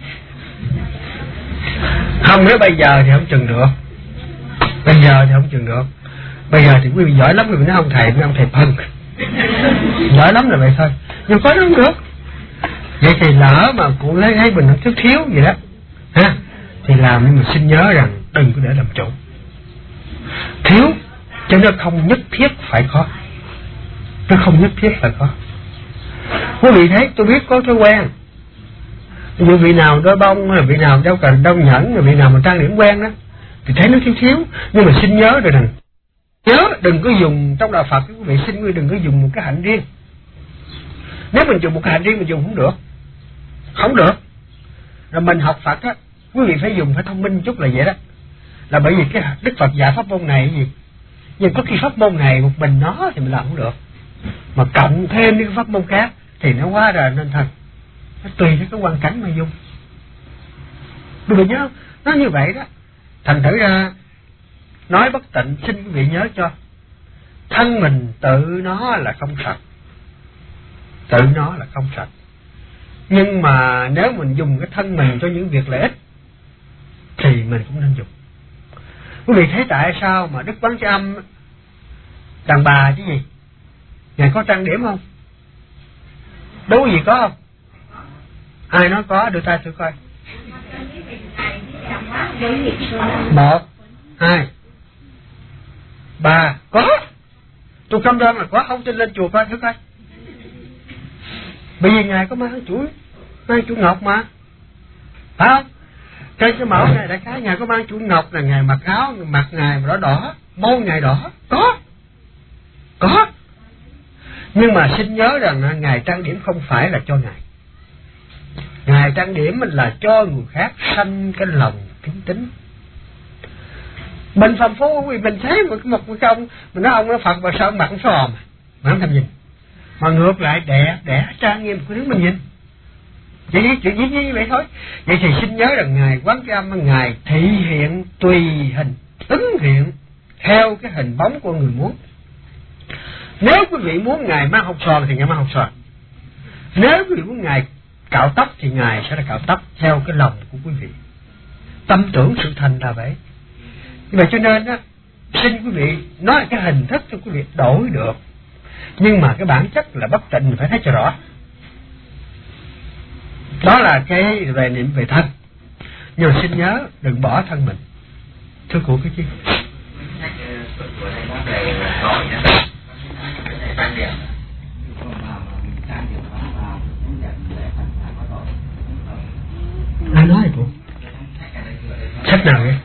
không, nếu bây giờ thì không chừng được, bây giờ thì không chừng được. Bây giờ thì quý vị giỏi lắm, quý vị nói ông thầy phân giỏi lắm là vậy thôi, nhưng có nó không được. Vậy thì lỡ mà cụ lấy mình thức thiếu vậy đó ha, thì làm nhưng mà xin nhớ rằng đừng có để làm chủ thiếu, cho nó không nhất thiết phải có, nó không nhất thiết phải có. Quý vị thấy tôi biết có thói quen, ví dụ vị nào đôi bông, vị nào đeo cần đeo nhẫn, vị nào mà trang điểm quen đó thì thấy nó thiếu, nhưng mà xin nhớ rồi rằng nhớ đừng có dùng trong đạo Phật, quý vị xin quý vị đừng có dùng một cái hạnh riêng. Nếu mình dùng một cái hạnh riêng mình dùng không được. Rồi mình học Phật á, quý vị phải dùng phải thông minh chút là vậy đó, là bởi vì cái Đức Phật dạy pháp môn này cái gì, nhưng có khi pháp môn này một mình nó thì mình làm không được, mà cộng thêm những pháp môn khác thì nó hóa ra nên thành, nó tùy theo cái hoàn cảnh mà dùng. Quý vị nhớ nó như vậy đó. Thành thử ra nói bất tịnh, xin quý vị nhớ cho thân mình tự nó là không sạch, nhưng mà nếu mình dùng cái thân mình cho những việc lợi ích thì mình cũng nên dùng. Quý vị thấy tại sao mà Đức Quán Thế Âm đàn bà chứ gì, ngài có trang điểm không? Đúng gì có không? Ai nói có, đưa tay thử coi. 1, 2, 3, có. Tôi cam đoan là có, không tin lên chùa coi thử coi. Bởi vì ngài có mang chuỗi ngọc mà, phải không? Trên cái mẫu này đại khái ngài có mang chuỗi ngọc là ngài mặc áo, mặt ngài mà đỏ, môi ngài đỏ, có. Nhưng mà xin nhớ rằng ngài trang điểm không phải là cho ngài trang điểm mình là cho người khác sanh cái lòng kính tín. Mình phàm phu vì mình thấy một cái ông mình nói ông nó Phật mà sao ông mặt xò mà không thèm nhìn, mà ngược lại đẹp trang nghiêm của thứ mình nhìn. Chỉ chuyện như vậy thôi. Vậy thì xin nhớ rằng ngài Quán Thế Âm ngài thị hiện tùy hình ứng hiện theo cái hình bóng của người muốn. Nếu quý vị muốn ngài mang hột xoàn thì ngài mang hột xoàn. Nếu quý vị muốn ngài cạo tóc thì ngài sẽ là cạo tóc theo cái lòng của quý vị. Tâm tưởng sự thành là vậy. Vì vậy cho nên á, xin quý vị nói cái hình thức cho quý vị đổi được, nhưng mà cái bản chất là bất tịnh phải thấy cho rõ. Đó là cái về niệm về thân. Nhưng mà xin nhớ đừng bỏ thân mình. Thưa cụ cái chi ai nói cụ? Sách nào vậy?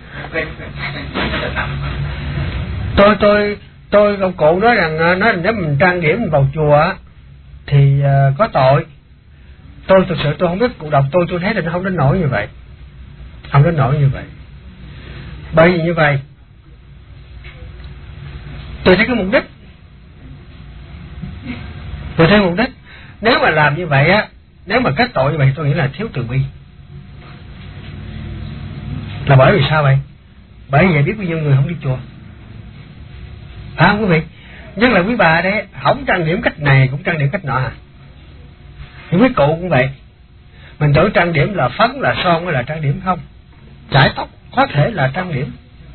Tôi ông cụ nói rằng nếu mình trang điểm mình vào chùa thì có tội. Tôi thực sự tôi không biết cụ đọc tôi thấy là nó không đến nỗi như vậy. Không đến nỗi như vậy. Bởi vì như vậy tôi thấy cái mục đích. Tôi thấy mục đích. Nếu mà làm như vậy á, nếu mà kết tội như vậy tôi nghĩ là thiếu từ bi. Là bởi vì sao vậy? Bởi vì biết bao nhiêu người không đi chùa. Phải không quý vị? Nhất là quý bà đấy, không trang điểm cách này cũng trang điểm cách nọ à. Thì quý cụ cũng vậy. Mình tưởng trang điểm là phấn, là son hay là trang điểm không. Chải tóc có thể là trang điểm.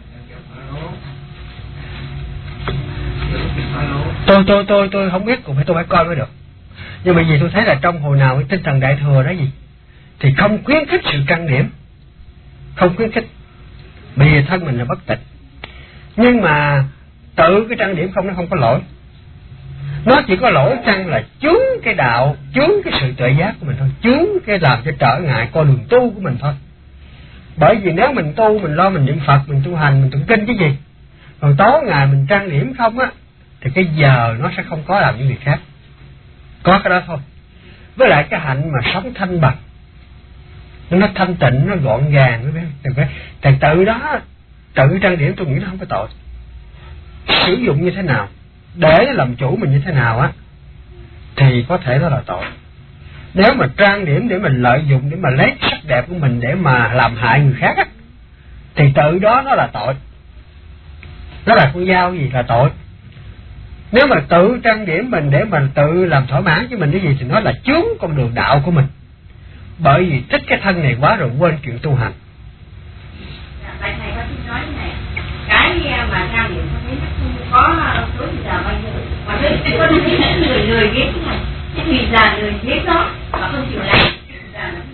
Tôi không biết, cũng phải tôi phải coi mới được. Nhưng mà vì tôi thấy là trong hồi nào tinh thần đại thừa đó gì thì không khuyến khích sự trang điểm. Không khuyến khích. Bởi vì thân mình là bất tịnh. Nhưng mà tự cái trang điểm không nó không có lỗi. Nó chỉ có lỗi chăng là chướng cái đạo, chướng cái sự tuệ giác của mình thôi, chướng cái làm cho trở ngại con đường tu của mình thôi. Bởi vì nếu mình tu, mình lo mình niệm Phật, mình tu hành, mình tụng kinh cái gì, còn tối ngày mình trang điểm không á, thì cái giờ nó sẽ không có làm những việc khác. Có cái đó thôi. Với lại cái hạnh mà sống thanh bạch, nó thanh tịnh, nó gọn gàng, thì tự đó, tự trang điểm tôi nghĩ nó không có tội. Sử dụng như thế nào, để nó làm chủ mình như thế nào á, thì có thể nó là tội. Nếu mà trang điểm để mình lợi dụng, để mà lấy sắc đẹp của mình để mà làm hại người khác á, thì tự đó nó là tội. Nó là con dao gì là tội. Nếu mà tự trang điểm mình để mà tự làm thỏa mãn cho mình cái gì thì nó là chướng con đường đạo của mình. Bởi vì thích cái thân này quá rồi quên chuyện tu hành. Thầy có xin nói này, cái mà trang điểm không thấy nó không có số giờ bao nhiêu, mà có thấy người viết này, cái vì là người viết đó mà không chịu làm, là nó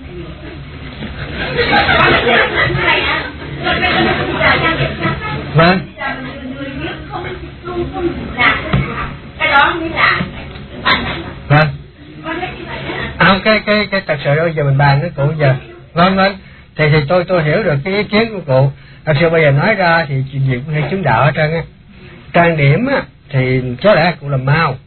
vâng. Người viết không làm cái đó mới là vâng. Cái thật sự bây giờ mình bàn với cụ giờ. Vâng. Thì tôi hiểu được cái ý kiến của cụ. Thật sự bây giờ nói ra thì chuyện gì cũng hay chứng đạo hết trơn á. Trang điểm á thì có lẽ cụ làm mau.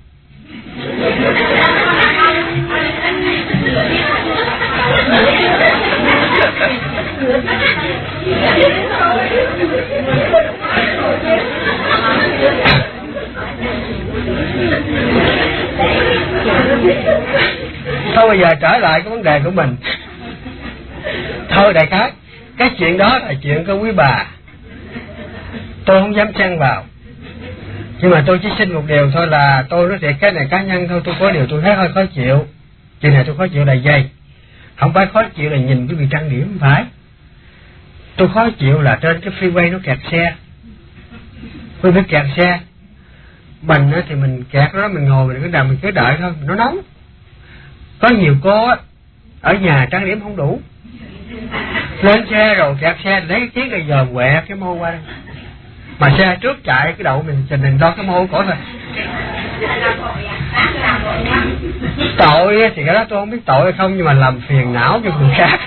Thôi bây giờ trở lại cái vấn đề của mình. Thôi đại khái cái chuyện đó là chuyện của quý bà, tôi không dám xen vào. Nhưng mà tôi chỉ xin một điều thôi là tôi nói thiệt cái này cá nhân thôi. Tôi có điều tôi thấy hơi khó chịu. Chuyện này tôi khó chịu là dây. Không phải khó chịu là nhìn cái việc trang điểm, không phải. Tôi khó chịu là trên cái freeway nó kẹt xe. Tôi biết kẹt xe. Mình thì mình kẹt đó, mình ngồi mình cứ đợi thôi, nó nóng. Có nhiều cô á ở nhà trang điểm không đủ, lên xe rồi kẹt xe lấy cái chiếc này giờ quẹt cái mô qua đây. Mà xe trước chạy cái đậu mình trình đo cái mô cổ thôi. Tội thì cái đó tôi không biết tội hay không, nhưng mà làm phiền não cho người khác.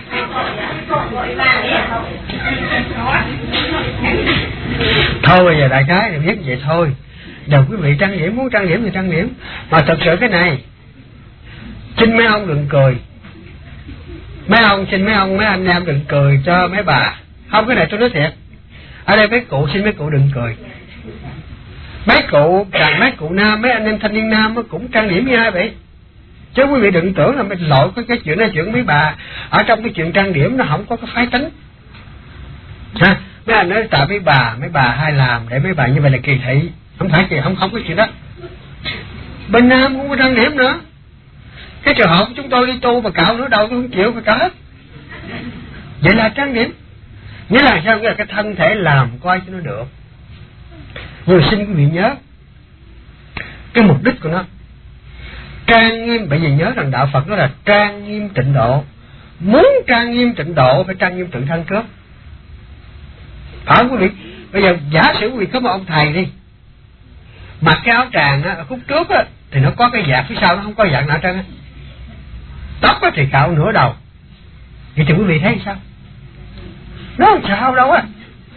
Thôi bây giờ đại khái thì biết vậy thôi. Đừng quý vị trang điểm, muốn trang điểm thì trang điểm. Mà thật sự cái này xin mấy ông đừng cười. Mấy ông xin mấy anh em đừng cười cho mấy bà. Không, cái này tôi nói thiệt. Ở đây mấy cụ, xin mấy cụ đừng cười. Mấy cụ nam, mấy anh em thanh niên nam cũng trang điểm như ai vậy? Chứ quý vị đừng tưởng là mình lội cái chuyện này, chuyện mấy bà ở trong cái chuyện trang điểm nó không có cái phái tính. Ha, mấy anh nói tại mấy bà hay làm để mấy bà như vậy là kỳ thị, không phải kỳ, không có chuyện đó. Bên nam cũng có trang điểm nữa. Cái trường hợp chúng tôi đi tu mà cạo nữa đâu tôi không chịu phải cạo. Vậy là trang điểm. Nghĩa là sao? Nghĩa là cái thân thể làm coi cho nó được. Nhưng xin quý vị nhớ cái mục đích của nó trang nghiêm, bởi vì nhớ rằng đạo Phật đó là trang nghiêm tịnh độ. Muốn trang nghiêm tịnh độ phải trang nghiêm tự thân trước. Phải quý vị? Bây giờ giả sử quý vị có một ông thầy đi, mặc cái áo tràng á, ở khúc trước á thì nó có cái vạt, phía sau nó không có vạt nào trơn á. Tóc á thì cạo nửa đầu. Vậy thì quý vị thấy sao? Nó không sao đâu á.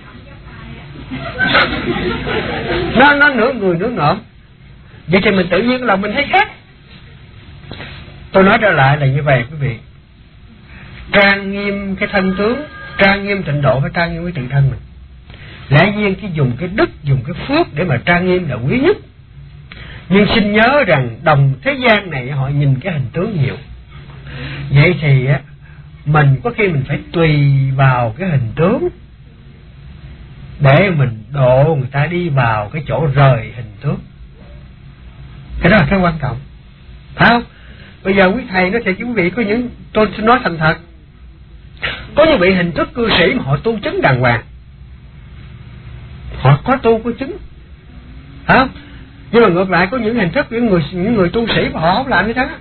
Nó nửa người nửa ngợm. Vậy thì mình tự nhiên lòng mình thấy khác. Tôi nói trở lại là như vậy quý vị. Trang nghiêm cái thân tướng, trang nghiêm tịnh độ phải trang nghiêm với tự thân mình. Lẽ nhiên cái dùng cái đức, dùng cái phước để mà trang nghiêm là quý nhất. Nhưng xin nhớ rằng đồng thế gian này họ nhìn cái hình tướng nhiều. Vậy thì mình có khi mình phải tùy vào cái hình tướng để mình độ người ta đi vào cái chỗ rời hình tướng. Cái đó là cái quan trọng, phải không? Bây giờ quý thầy nói thiệt quý vị, có những, tôi xin nói thành thật, có những vị hình thức cư sĩ mà họ tu chứng đàng hoàng, họ có tu có chứng, phải không? Nhưng mà ngược lại có những hình thức những người tu sĩ mà họ không làm như thế.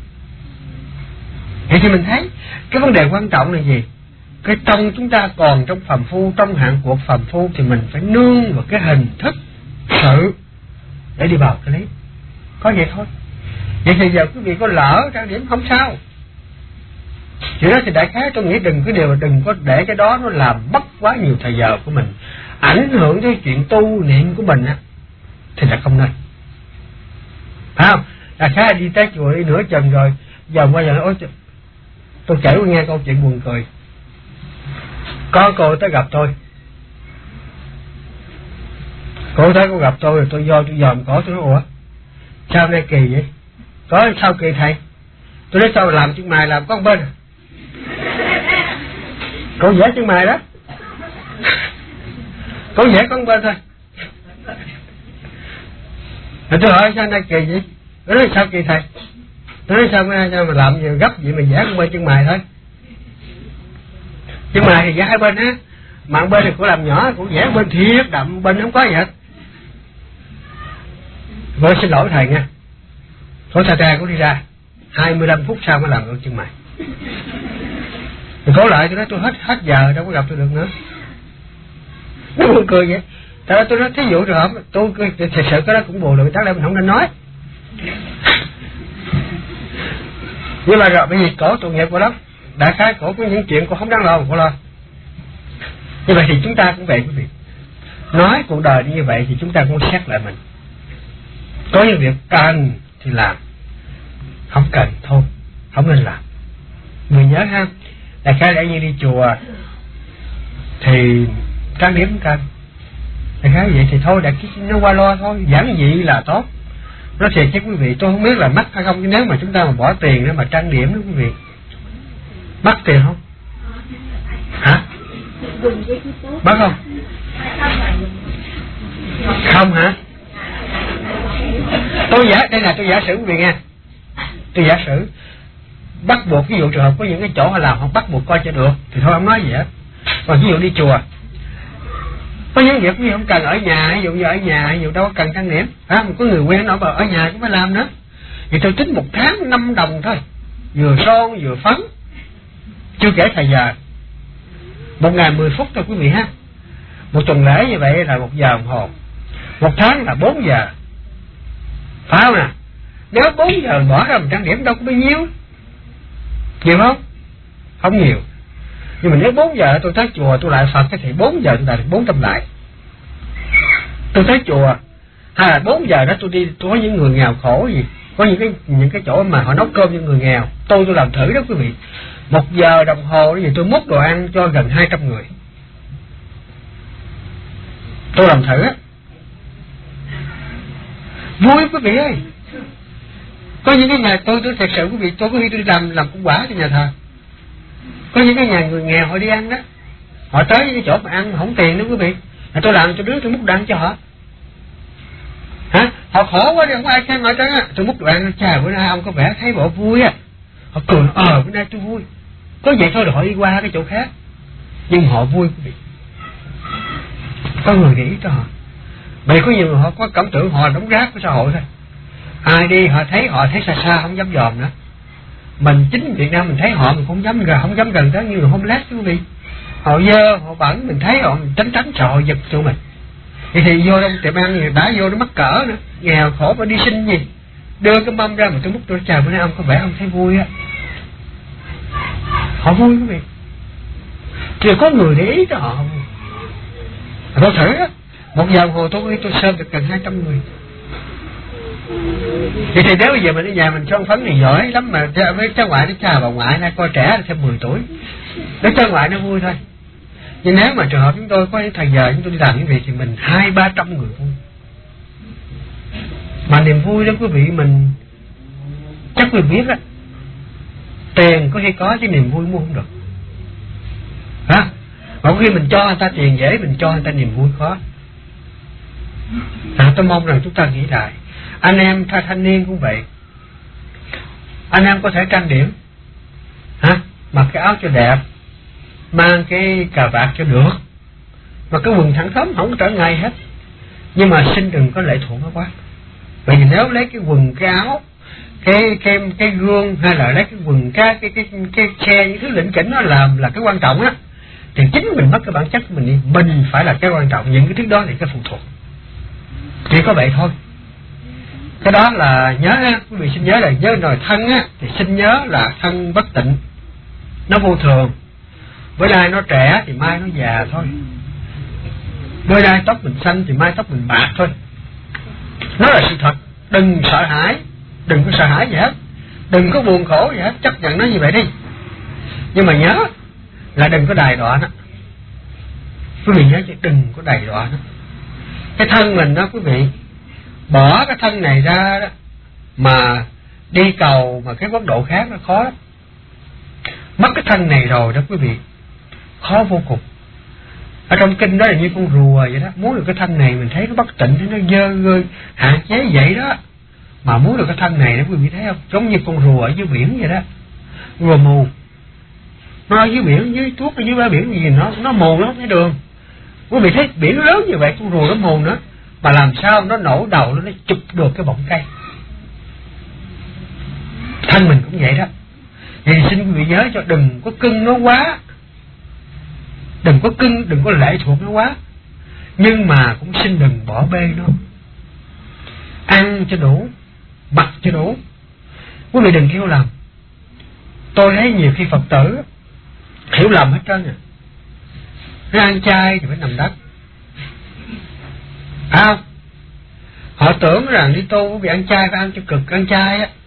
Vậy thì mình thấy cái vấn đề quan trọng là gì? Cái trong chúng ta còn trong phàm phu, trong hạng cuộc phàm phu thì mình phải nương vào cái hình thức sự để đi vào cái lý. Có vậy thôi. Vậy thì giờ quý vị có lỡ trang điểm không sao. Chuyện đó thì đại khái tôi nghĩ đừng có để cái đó nó làm mất quá nhiều thời giờ của mình, ảnh hưởng tới chuyện tu niệm của mình á, thì là không nên. Phải không? Đại khái đi tới chùa đi nửa chừng rồi giờ qua giờ nói ôi tôi kể nghe câu chuyện buồn cười. Có cô tới gặp tôi, cô thấy cô gặp tôi rồi tôi dòm cổ, tôi nói ủa sao nay kỳ vậy? Có sao kỳ thầy? Tôi nói sao làm chân mày làm có một bên. Cô vẽ chân mày đó, cô vẽ có một bên thôi. Rồi tôi hỏi sao nay kỳ vậy? Tôi nói sao kỳ thầy? Tôi nói sao mà làm gì gấp vậy mà vẽ con bên chân mày thôi. Chân mày thì vẽ hai bên á, mà một bên thì cô làm nhỏ, cô vẽ bên thiệt đậm, bên không có gì hết. Tôi xin lỗi thầy nha. Thôi ra cô đi ra 25 phút sau mới làm được chân mày. Rồi cố lại tôi nói tôi hết giờ đâu có gặp tôi được nữa. Nó buồn cười vậy. Tại đó tôi nói thí dụ rồi tôi thật sự cái đó cũng buồn được, chắc là mình không nên nói. Nhưng mà rồi bởi vì cổ tội nghiệp của lắm, đại khái cổ có những chuyện cô không đáng lo mà cô lo. Như vậy thì chúng ta cũng vậy quý vị. Nói cuộc đời như vậy thì chúng ta cũng xét lại mình. Có những việc cần thì làm, không cần thôi không nên làm. Người nhớ ha, đại khái để như đi chùa thì trang điểm cũng cần, đại khái vậy thì thôi, đại khái nó qua lo thôi, giản dị là tốt. Nói thiệt chứ quý vị, tôi không biết là mắc hay không, nếu mà chúng ta mà bỏ tiền để mà trang điểm đó quý vị, mắc tiền không? Hả? Mắc không? Không hả? Tôi giả sử quý vị nghe, tôi giả sử bắt buộc, ví dụ trường hợp có những cái chỗ họ làm họ bắt buộc coi cho được thì thôi không nói gì hết. Còn ví dụ đi chùa có những việc quý vị không cần ở nhà, ví dụ như ở nhà ví dụ đâu có cần trang điểm, có người quen nó bảo ở nhà cũng phải làm nữa, thì tôi tính 1 tháng 5 đồng thôi, vừa son vừa phấn, chưa kể thời giờ, 1 ngày 10 phút thôi quý vị ha. Một tuần lễ như vậy là 1 giờ đồng hồ, 1 tháng là 4 giờ, phải không nè? Nếu 4 giờ bỏ ra một trang điểm đâu có bao nhiêu, nhiều không? Không nhiều. Nhưng mà nếu 4 giờ tôi tới chùa tôi lại Phật thì 4 giờ tôi lại được 400 lại. Tôi tới chùa hay là 4 giờ đó tôi đi, tôi có những người nghèo khổ gì, có những cái chỗ mà họ nấu cơm cho người nghèo, tôi làm thử đó quý vị. 1 giờ đồng hồ gì tôi múc đồ ăn cho gần 200 người. Tôi làm thử á, vui quý vị ơi. Có những cái nhà tôi thật sự quý vị, tôi có khi tôi làm công quả cho nhà thờ. Có những cái nhà người nghèo họ đi ăn đó, họ tới cái chỗ mà ăn mà không tiền đó quý vị, là tôi làm cho đứa tôi múc đồ ăn cho họ. Hả? Họ khổ quá đi, không ai xem họ trơn á, tôi múc đồ ăn, chà bữa nay ông có vẻ thấy bộ vui á. Họ cười, bữa nay tôi vui. Có vậy thôi là họ đi qua cái chỗ khác, nhưng họ vui quý vị. Có người để ý cho họ. Bởi có nhiều người họ có cảm tưởng họ là đống rác của xã hội thôi. Ai đi họ thấy xa xa không dám dòm nữa. Mình chính Việt Nam mình thấy họ mình không dám gần tới, như là homeless quý vị. Họ dơ, họ bẩn, mình thấy họ mình tránh sợ họ giật tụi mình. Thì vô trong tiệm ăn người đã vô nó mắc cỡ nữa, nghèo khổ mà đi xin gì, đưa cái mâm ra mà tôi múc tôi chào bữa nay ông có vẻ ông thấy vui á. Họ vui quý vị. Thì có người để ý cho họ. Tôi thử á, 1 giờ đồng hồ tôi sơm được gần 200 người. Vậy thì nếu bây giờ mình ở nhà mình son phấn thì giỏi lắm, mà với cháu ngoại nó chào bà ngoại nay coi trẻ là thêm 10 tuổi, nó cháu ngoại nó vui thôi. Nhưng nếu mà trường hợp chúng tôi có những thời giờ chúng tôi đi làm những việc thì mình 200-300 người vui. Mà niềm vui đó quý vị, mình chắc quý vị biết á, tiền có khi có chứ niềm vui mua không được. Hả? Mà khi mình cho người ta tiền dễ, mình cho người ta niềm vui khó. Tôi mong rằng chúng ta nghĩ lại. Anh em thanh niên cũng vậy. Anh em có thể trang điểm, mặc cái áo cho đẹp, mang cái cà vạt cho được, mà cái quần thẳng thớm không có trở ngại hết. Nhưng mà xin đừng có lệ thuộc nó quá. Bởi vì nếu lấy cái quần, cái áo, cái gương, hay là lấy cái quần, cái xe, những thứ lỉnh kỉnh nó làm là cái quan trọng á, thì chính mình mất cái bản chất của mình đi. Mình phải là cái quan trọng, những cái thứ đó thì cái phụ thuộc. Chỉ có vậy thôi. Cái đó là nhớ á, quý vị xin nhớ là nhớ nồi thân á, thì xin nhớ là thân bất tịnh, nó vô thường. Bữa nay nó trẻ thì mai nó già thôi. Bữa nay tóc mình xanh thì mai tóc mình bạc thôi. Nó là sự thật. Đừng sợ hãi, đừng có sợ hãi gì hết, đừng có buồn khổ gì hết, chấp nhận nó như vậy đi. Nhưng mà nhớ là đừng có đày đọa nó. Quý vị nhớ chứ, đừng có đày đọa nó. Cái thân mình đó quý vị, bỏ cái thân này ra đó mà đi cầu mà cái quốc độ khác nó khó lắm. Mất cái thân này rồi đó quý vị, khó vô cùng. Ở trong kinh đó là như con rùa vậy đó, muốn được cái thân này mình thấy nó bất tịnh, thấy nó dơ gơi, hạn chế vậy đó. Mà muốn được cái thân này đó quý vị thấy không, giống như con rùa ở dưới biển vậy đó. Rùa mù, nó ở dưới biển, dưới tuốt ở dưới bãi biển gì nó mù, nó không thấy đường. Quý vị thấy biển lớn như vậy, con rùa nó mù nữa, mà làm sao nó nổ đầu nó chụp được cái bọng cây. Thân mình cũng vậy đó. Thì xin quý vị nhớ cho đừng có cưng nó quá, đừng có cưng, đừng có lệ thuộc nó quá, nhưng mà cũng xin đừng bỏ bê nó. Ăn cho đủ, mặc cho đủ. Quý vị đừng hiểu lầm. Tôi thấy nhiều khi Phật tử hiểu lầm hết trơn. Nó ăn chay thì phải nằm đất, không? Họ tưởng rằng đi tu vì ăn chay phải ăn cho cực, ăn chay á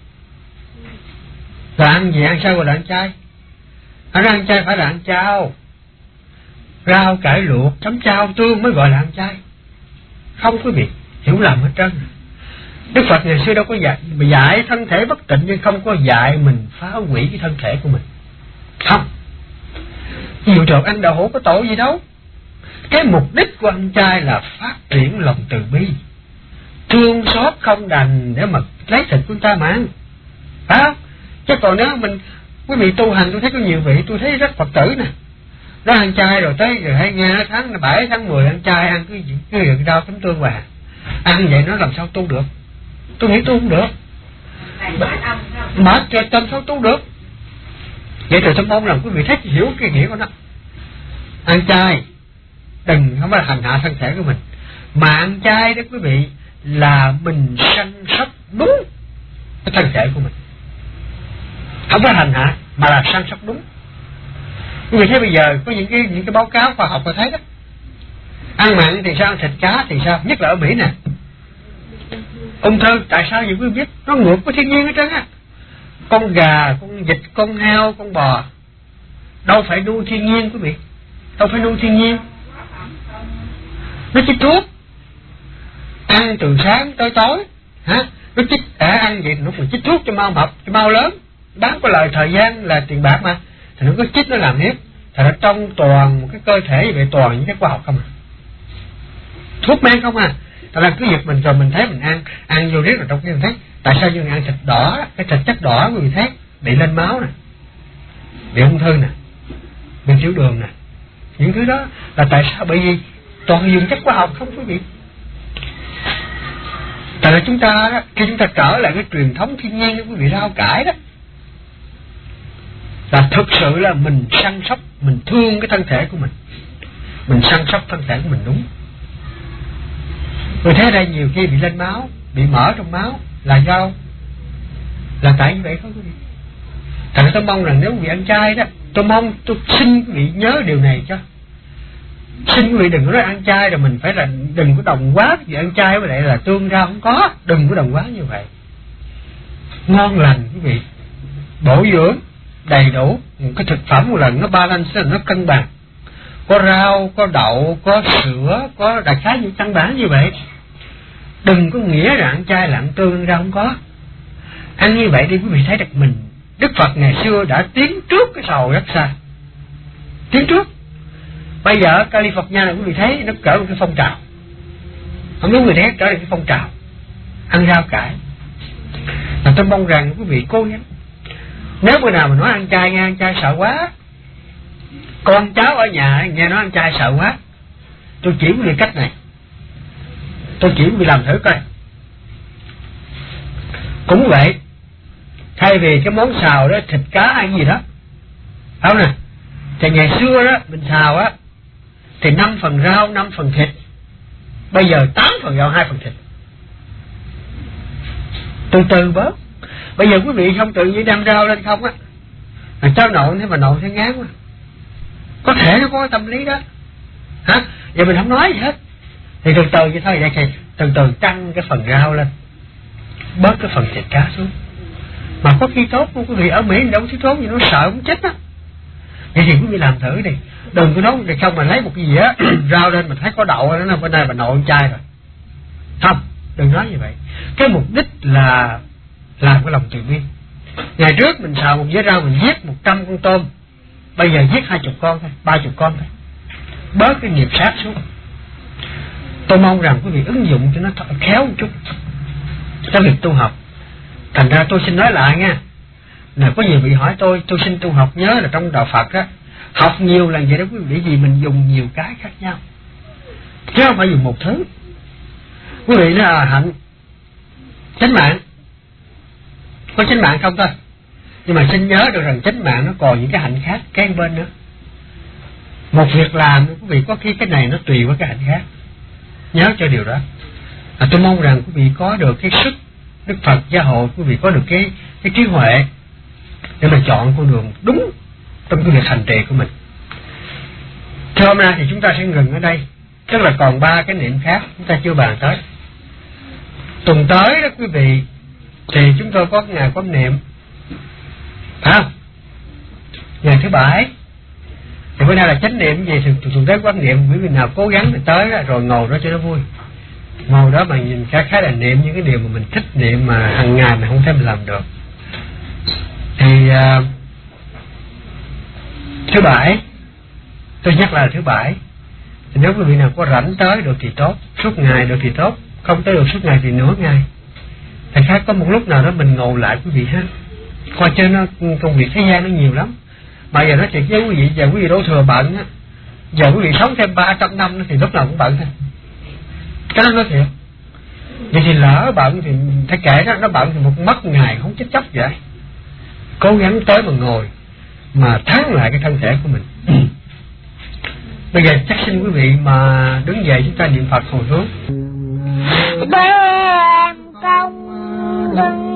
là ăn gì, ăn sao gọi là ăn chay? Ăn chay phải là ăn chao, rau cải luộc chấm chao tương mới gọi là ăn chay. Không quý vị, hiểu lầm hết trơn. Đức Phật ngày xưa đâu có dạy thân thể bất tịnh, nhưng không có dạy mình phá hủy cái thân thể của mình. Không. Nhiều trường ăn đậu hũ có tội gì đâu. Cái mục đích của ăn chay là phát triển lòng từ bi, thương xót không đành để mà lấy thịt của ta mà ăn. Phải không? Chứ còn nếu mình, quý vị tu hành, tôi thấy có nhiều vị, tôi thấy rất Phật tử nè, nó ăn chay rồi tới rồi hay nghe tháng 7 tháng 10 ăn chay, ăn cái rau chấm tương vàng, ăn vậy nó làm sao tu được? Tôi nghĩ tu không được. Mà cho tâm sao tu được? Vậy thì tôi mong rằng quý vị thích hiểu cái nghĩa của nó. Ăn chay đừng không phải hành hạ thân thể của mình, mà ăn chay đó quý vị là mình săn sóc đúng cái thân thể của mình, không phải hành hạ mà là săn sóc đúng. Quý vị thấy bây giờ có những cái báo cáo khoa học tôi thấy đó, ăn mặn thì sao, thịt cá thì sao, nhất là ở Mỹ nè, ung thư tại sao vậy quý vị biết, nó ngược với thiên nhiên hết trơn á. Con gà, con vịt, con heo, con bò đâu phải nuôi thiên nhiên quý vị, đâu phải nuôi thiên nhiên. Nó chích thuốc, ăn từ sáng tới tối, hả? Nó chích ăn vậy thì nó còn chích thuốc cho mau mập, cho mau lớn, đáng có lời thời gian là tiền bạc mà, thì nó có chích nó làm hiếp, thì nó trong toàn một cái cơ thể như vậy toàn những cái khoa học không à, thuốc men không à. Tại là cứ giật mình rồi mình thấy mình ăn vô riết rồi trong cái mình thấy tại sao như ăn thịt đỏ, cái thịt chất đỏ của người thấy bị lên máu nè, bị ung thư nè, bị tiểu đường nè, những thứ đó là tại sao? Bởi vì toàn dùng chất hóa học không quý vị. Tại là chúng ta đó, khi chúng ta trở lại cái truyền thống thiên nhiên của quý vị, rau cải đó là thực sự là mình săn sóc, mình thương cái thân thể của mình săn sóc thân thể của mình đúng. Tôi thấy đây nhiều khi bị lên máu, bị mỡ trong máu là do là tại như vậy không quý vị. Thành ra tôi mong rằng nếu quý vị ăn chay đó, tôi xin quý vị nhớ điều này cho. Xin quý vị đừng có nói ăn chay rồi mình phải là đừng có đồng quá vì ăn chay với lại là tương rau không có, đừng có đồng quá như vậy. Ngon lành quý vị, bổ dưỡng đầy đủ, một cái thực phẩm một lần nó balance, nó cân bằng. Có rau, có đậu, có sữa, có đại khái những căn bản như vậy. Đừng có nghĩa là ăn chay là ăn tương rau không có. Ăn như vậy đi quý vị thấy được mình. Đức Phật ngày xưa đã tiến trước cái sầu rất xa, tiến trước. Bây giờ California này quý vị thấy nó cỡ một cái phong trào, không đúng người thấy trở thành cái phong trào ăn rau cải. Và tôi mong rằng quý vị cố gắng. Nếu bữa nào mà nói ăn chay nghe ăn chay sợ quá, con cháu ở nhà nghe nói ăn chay sợ quá, tôi chỉ quý vị cách này, tôi chỉ quý vị làm thử coi. Cũng vậy, thay vì cái món xào đó thịt cá hay gì đó, phải không nè? Thì ngày xưa đó mình xào á thì 5 phần rau 5 phần thịt, bây giờ 8 phần rau 2 phần thịt. Từ từ bớt. Bây giờ quý vị không tự nhiên đem rau lên không á, là cháu nội thế mà nội thấy ngán quá. Có thể nó có cái tâm lý đó, hả? Giờ mình không nói gì hết, thì từ từ vậy thôi. Vậy thì từ từ tăng cái phần rau lên, bớt cái phần thịt cá xuống. Mà có khi tốt không quý vị, ở Mỹ đâu có thứ tốt gì nó sợ cũng chết á. Vậy thì quý vị làm thử đi, đừng có nói để không mà lấy một cái gì á rau lên mình thấy có đậu nó bên đây mà nội ăn chay rồi. Không, đừng nói như vậy. Cái mục đích là làm cái lòng từ bi. Ngày trước mình xào một dĩa rau mình giết 100 con tôm, bây giờ giết 20 con thôi, 30 con thôi, bớt cái nghiệp sát xuống. Tôi mong rằng quý vị ứng dụng cho nó khéo một chút trong việc tu học. Thành ra tôi xin nói lại nha, là có nhiều vị hỏi tôi xin tu học, nhớ là trong đạo Phật á, học nhiều lần vậy đó quý vị, vì mình dùng nhiều cái khác nhau chứ không phải dùng một thứ. Quý vị là hạnh chánh mạng, có chánh mạng không thôi, nhưng mà xin nhớ được rằng chánh mạng nó còn những cái hạnh khác kế bên nữa. Một việc làm quý vị có khi cái này nó tùy với cái hạnh khác, nhớ cho điều đó. Tôi mong rằng quý vị có được cái sức Đức Phật gia hộ, quý vị có được cái trí huệ để mà chọn con đường đúng trong cái việc hành trì của mình. Thì hôm nay thì chúng ta sẽ ngừng ở đây, tức là còn 3 cái niệm khác chúng ta chưa bàn tới. Tuần tới đó quý vị thì chúng tôi có ngày quán niệm, phải không? Ngày thứ Bảy thì bữa nay là chánh niệm gì thì tuần tới quán niệm. Quý vị nào cố gắng thì tới đó, rồi ngồi đó cho nó vui, ngồi đó mà nhìn khá là niệm những cái điều mà mình thích niệm mà hàng ngày mình không thể mình làm được. Thì thứ Bảy, tôi nhắc là thứ Bảy, thì nếu quý vị nào có rảnh tới được thì tốt, suốt ngày được thì tốt, không tới được suốt ngày thì nửa ngày. Thành khác có một lúc nào đó mình ngồi lại quý vị ha, coi chơi nó công việc thế gian nó nhiều lắm. Mà giờ nói chuyện với quý vị, giờ quý vị đổ thừa bận á, giờ quý vị sống thêm 300 năm thì lúc nào cũng bận thôi. Cái đó nói thiệt. Vậy thì lỡ bận thì phải kể đó, nó bận thì một mất ngày không chết chóc vậy. Cố gắng tới mà ngồi mà thắng lại cái thân thể của mình. Bây giờ chắc xin quý vị mà đứng dậy chúng ta niệm Phật hồi hướng. Ban công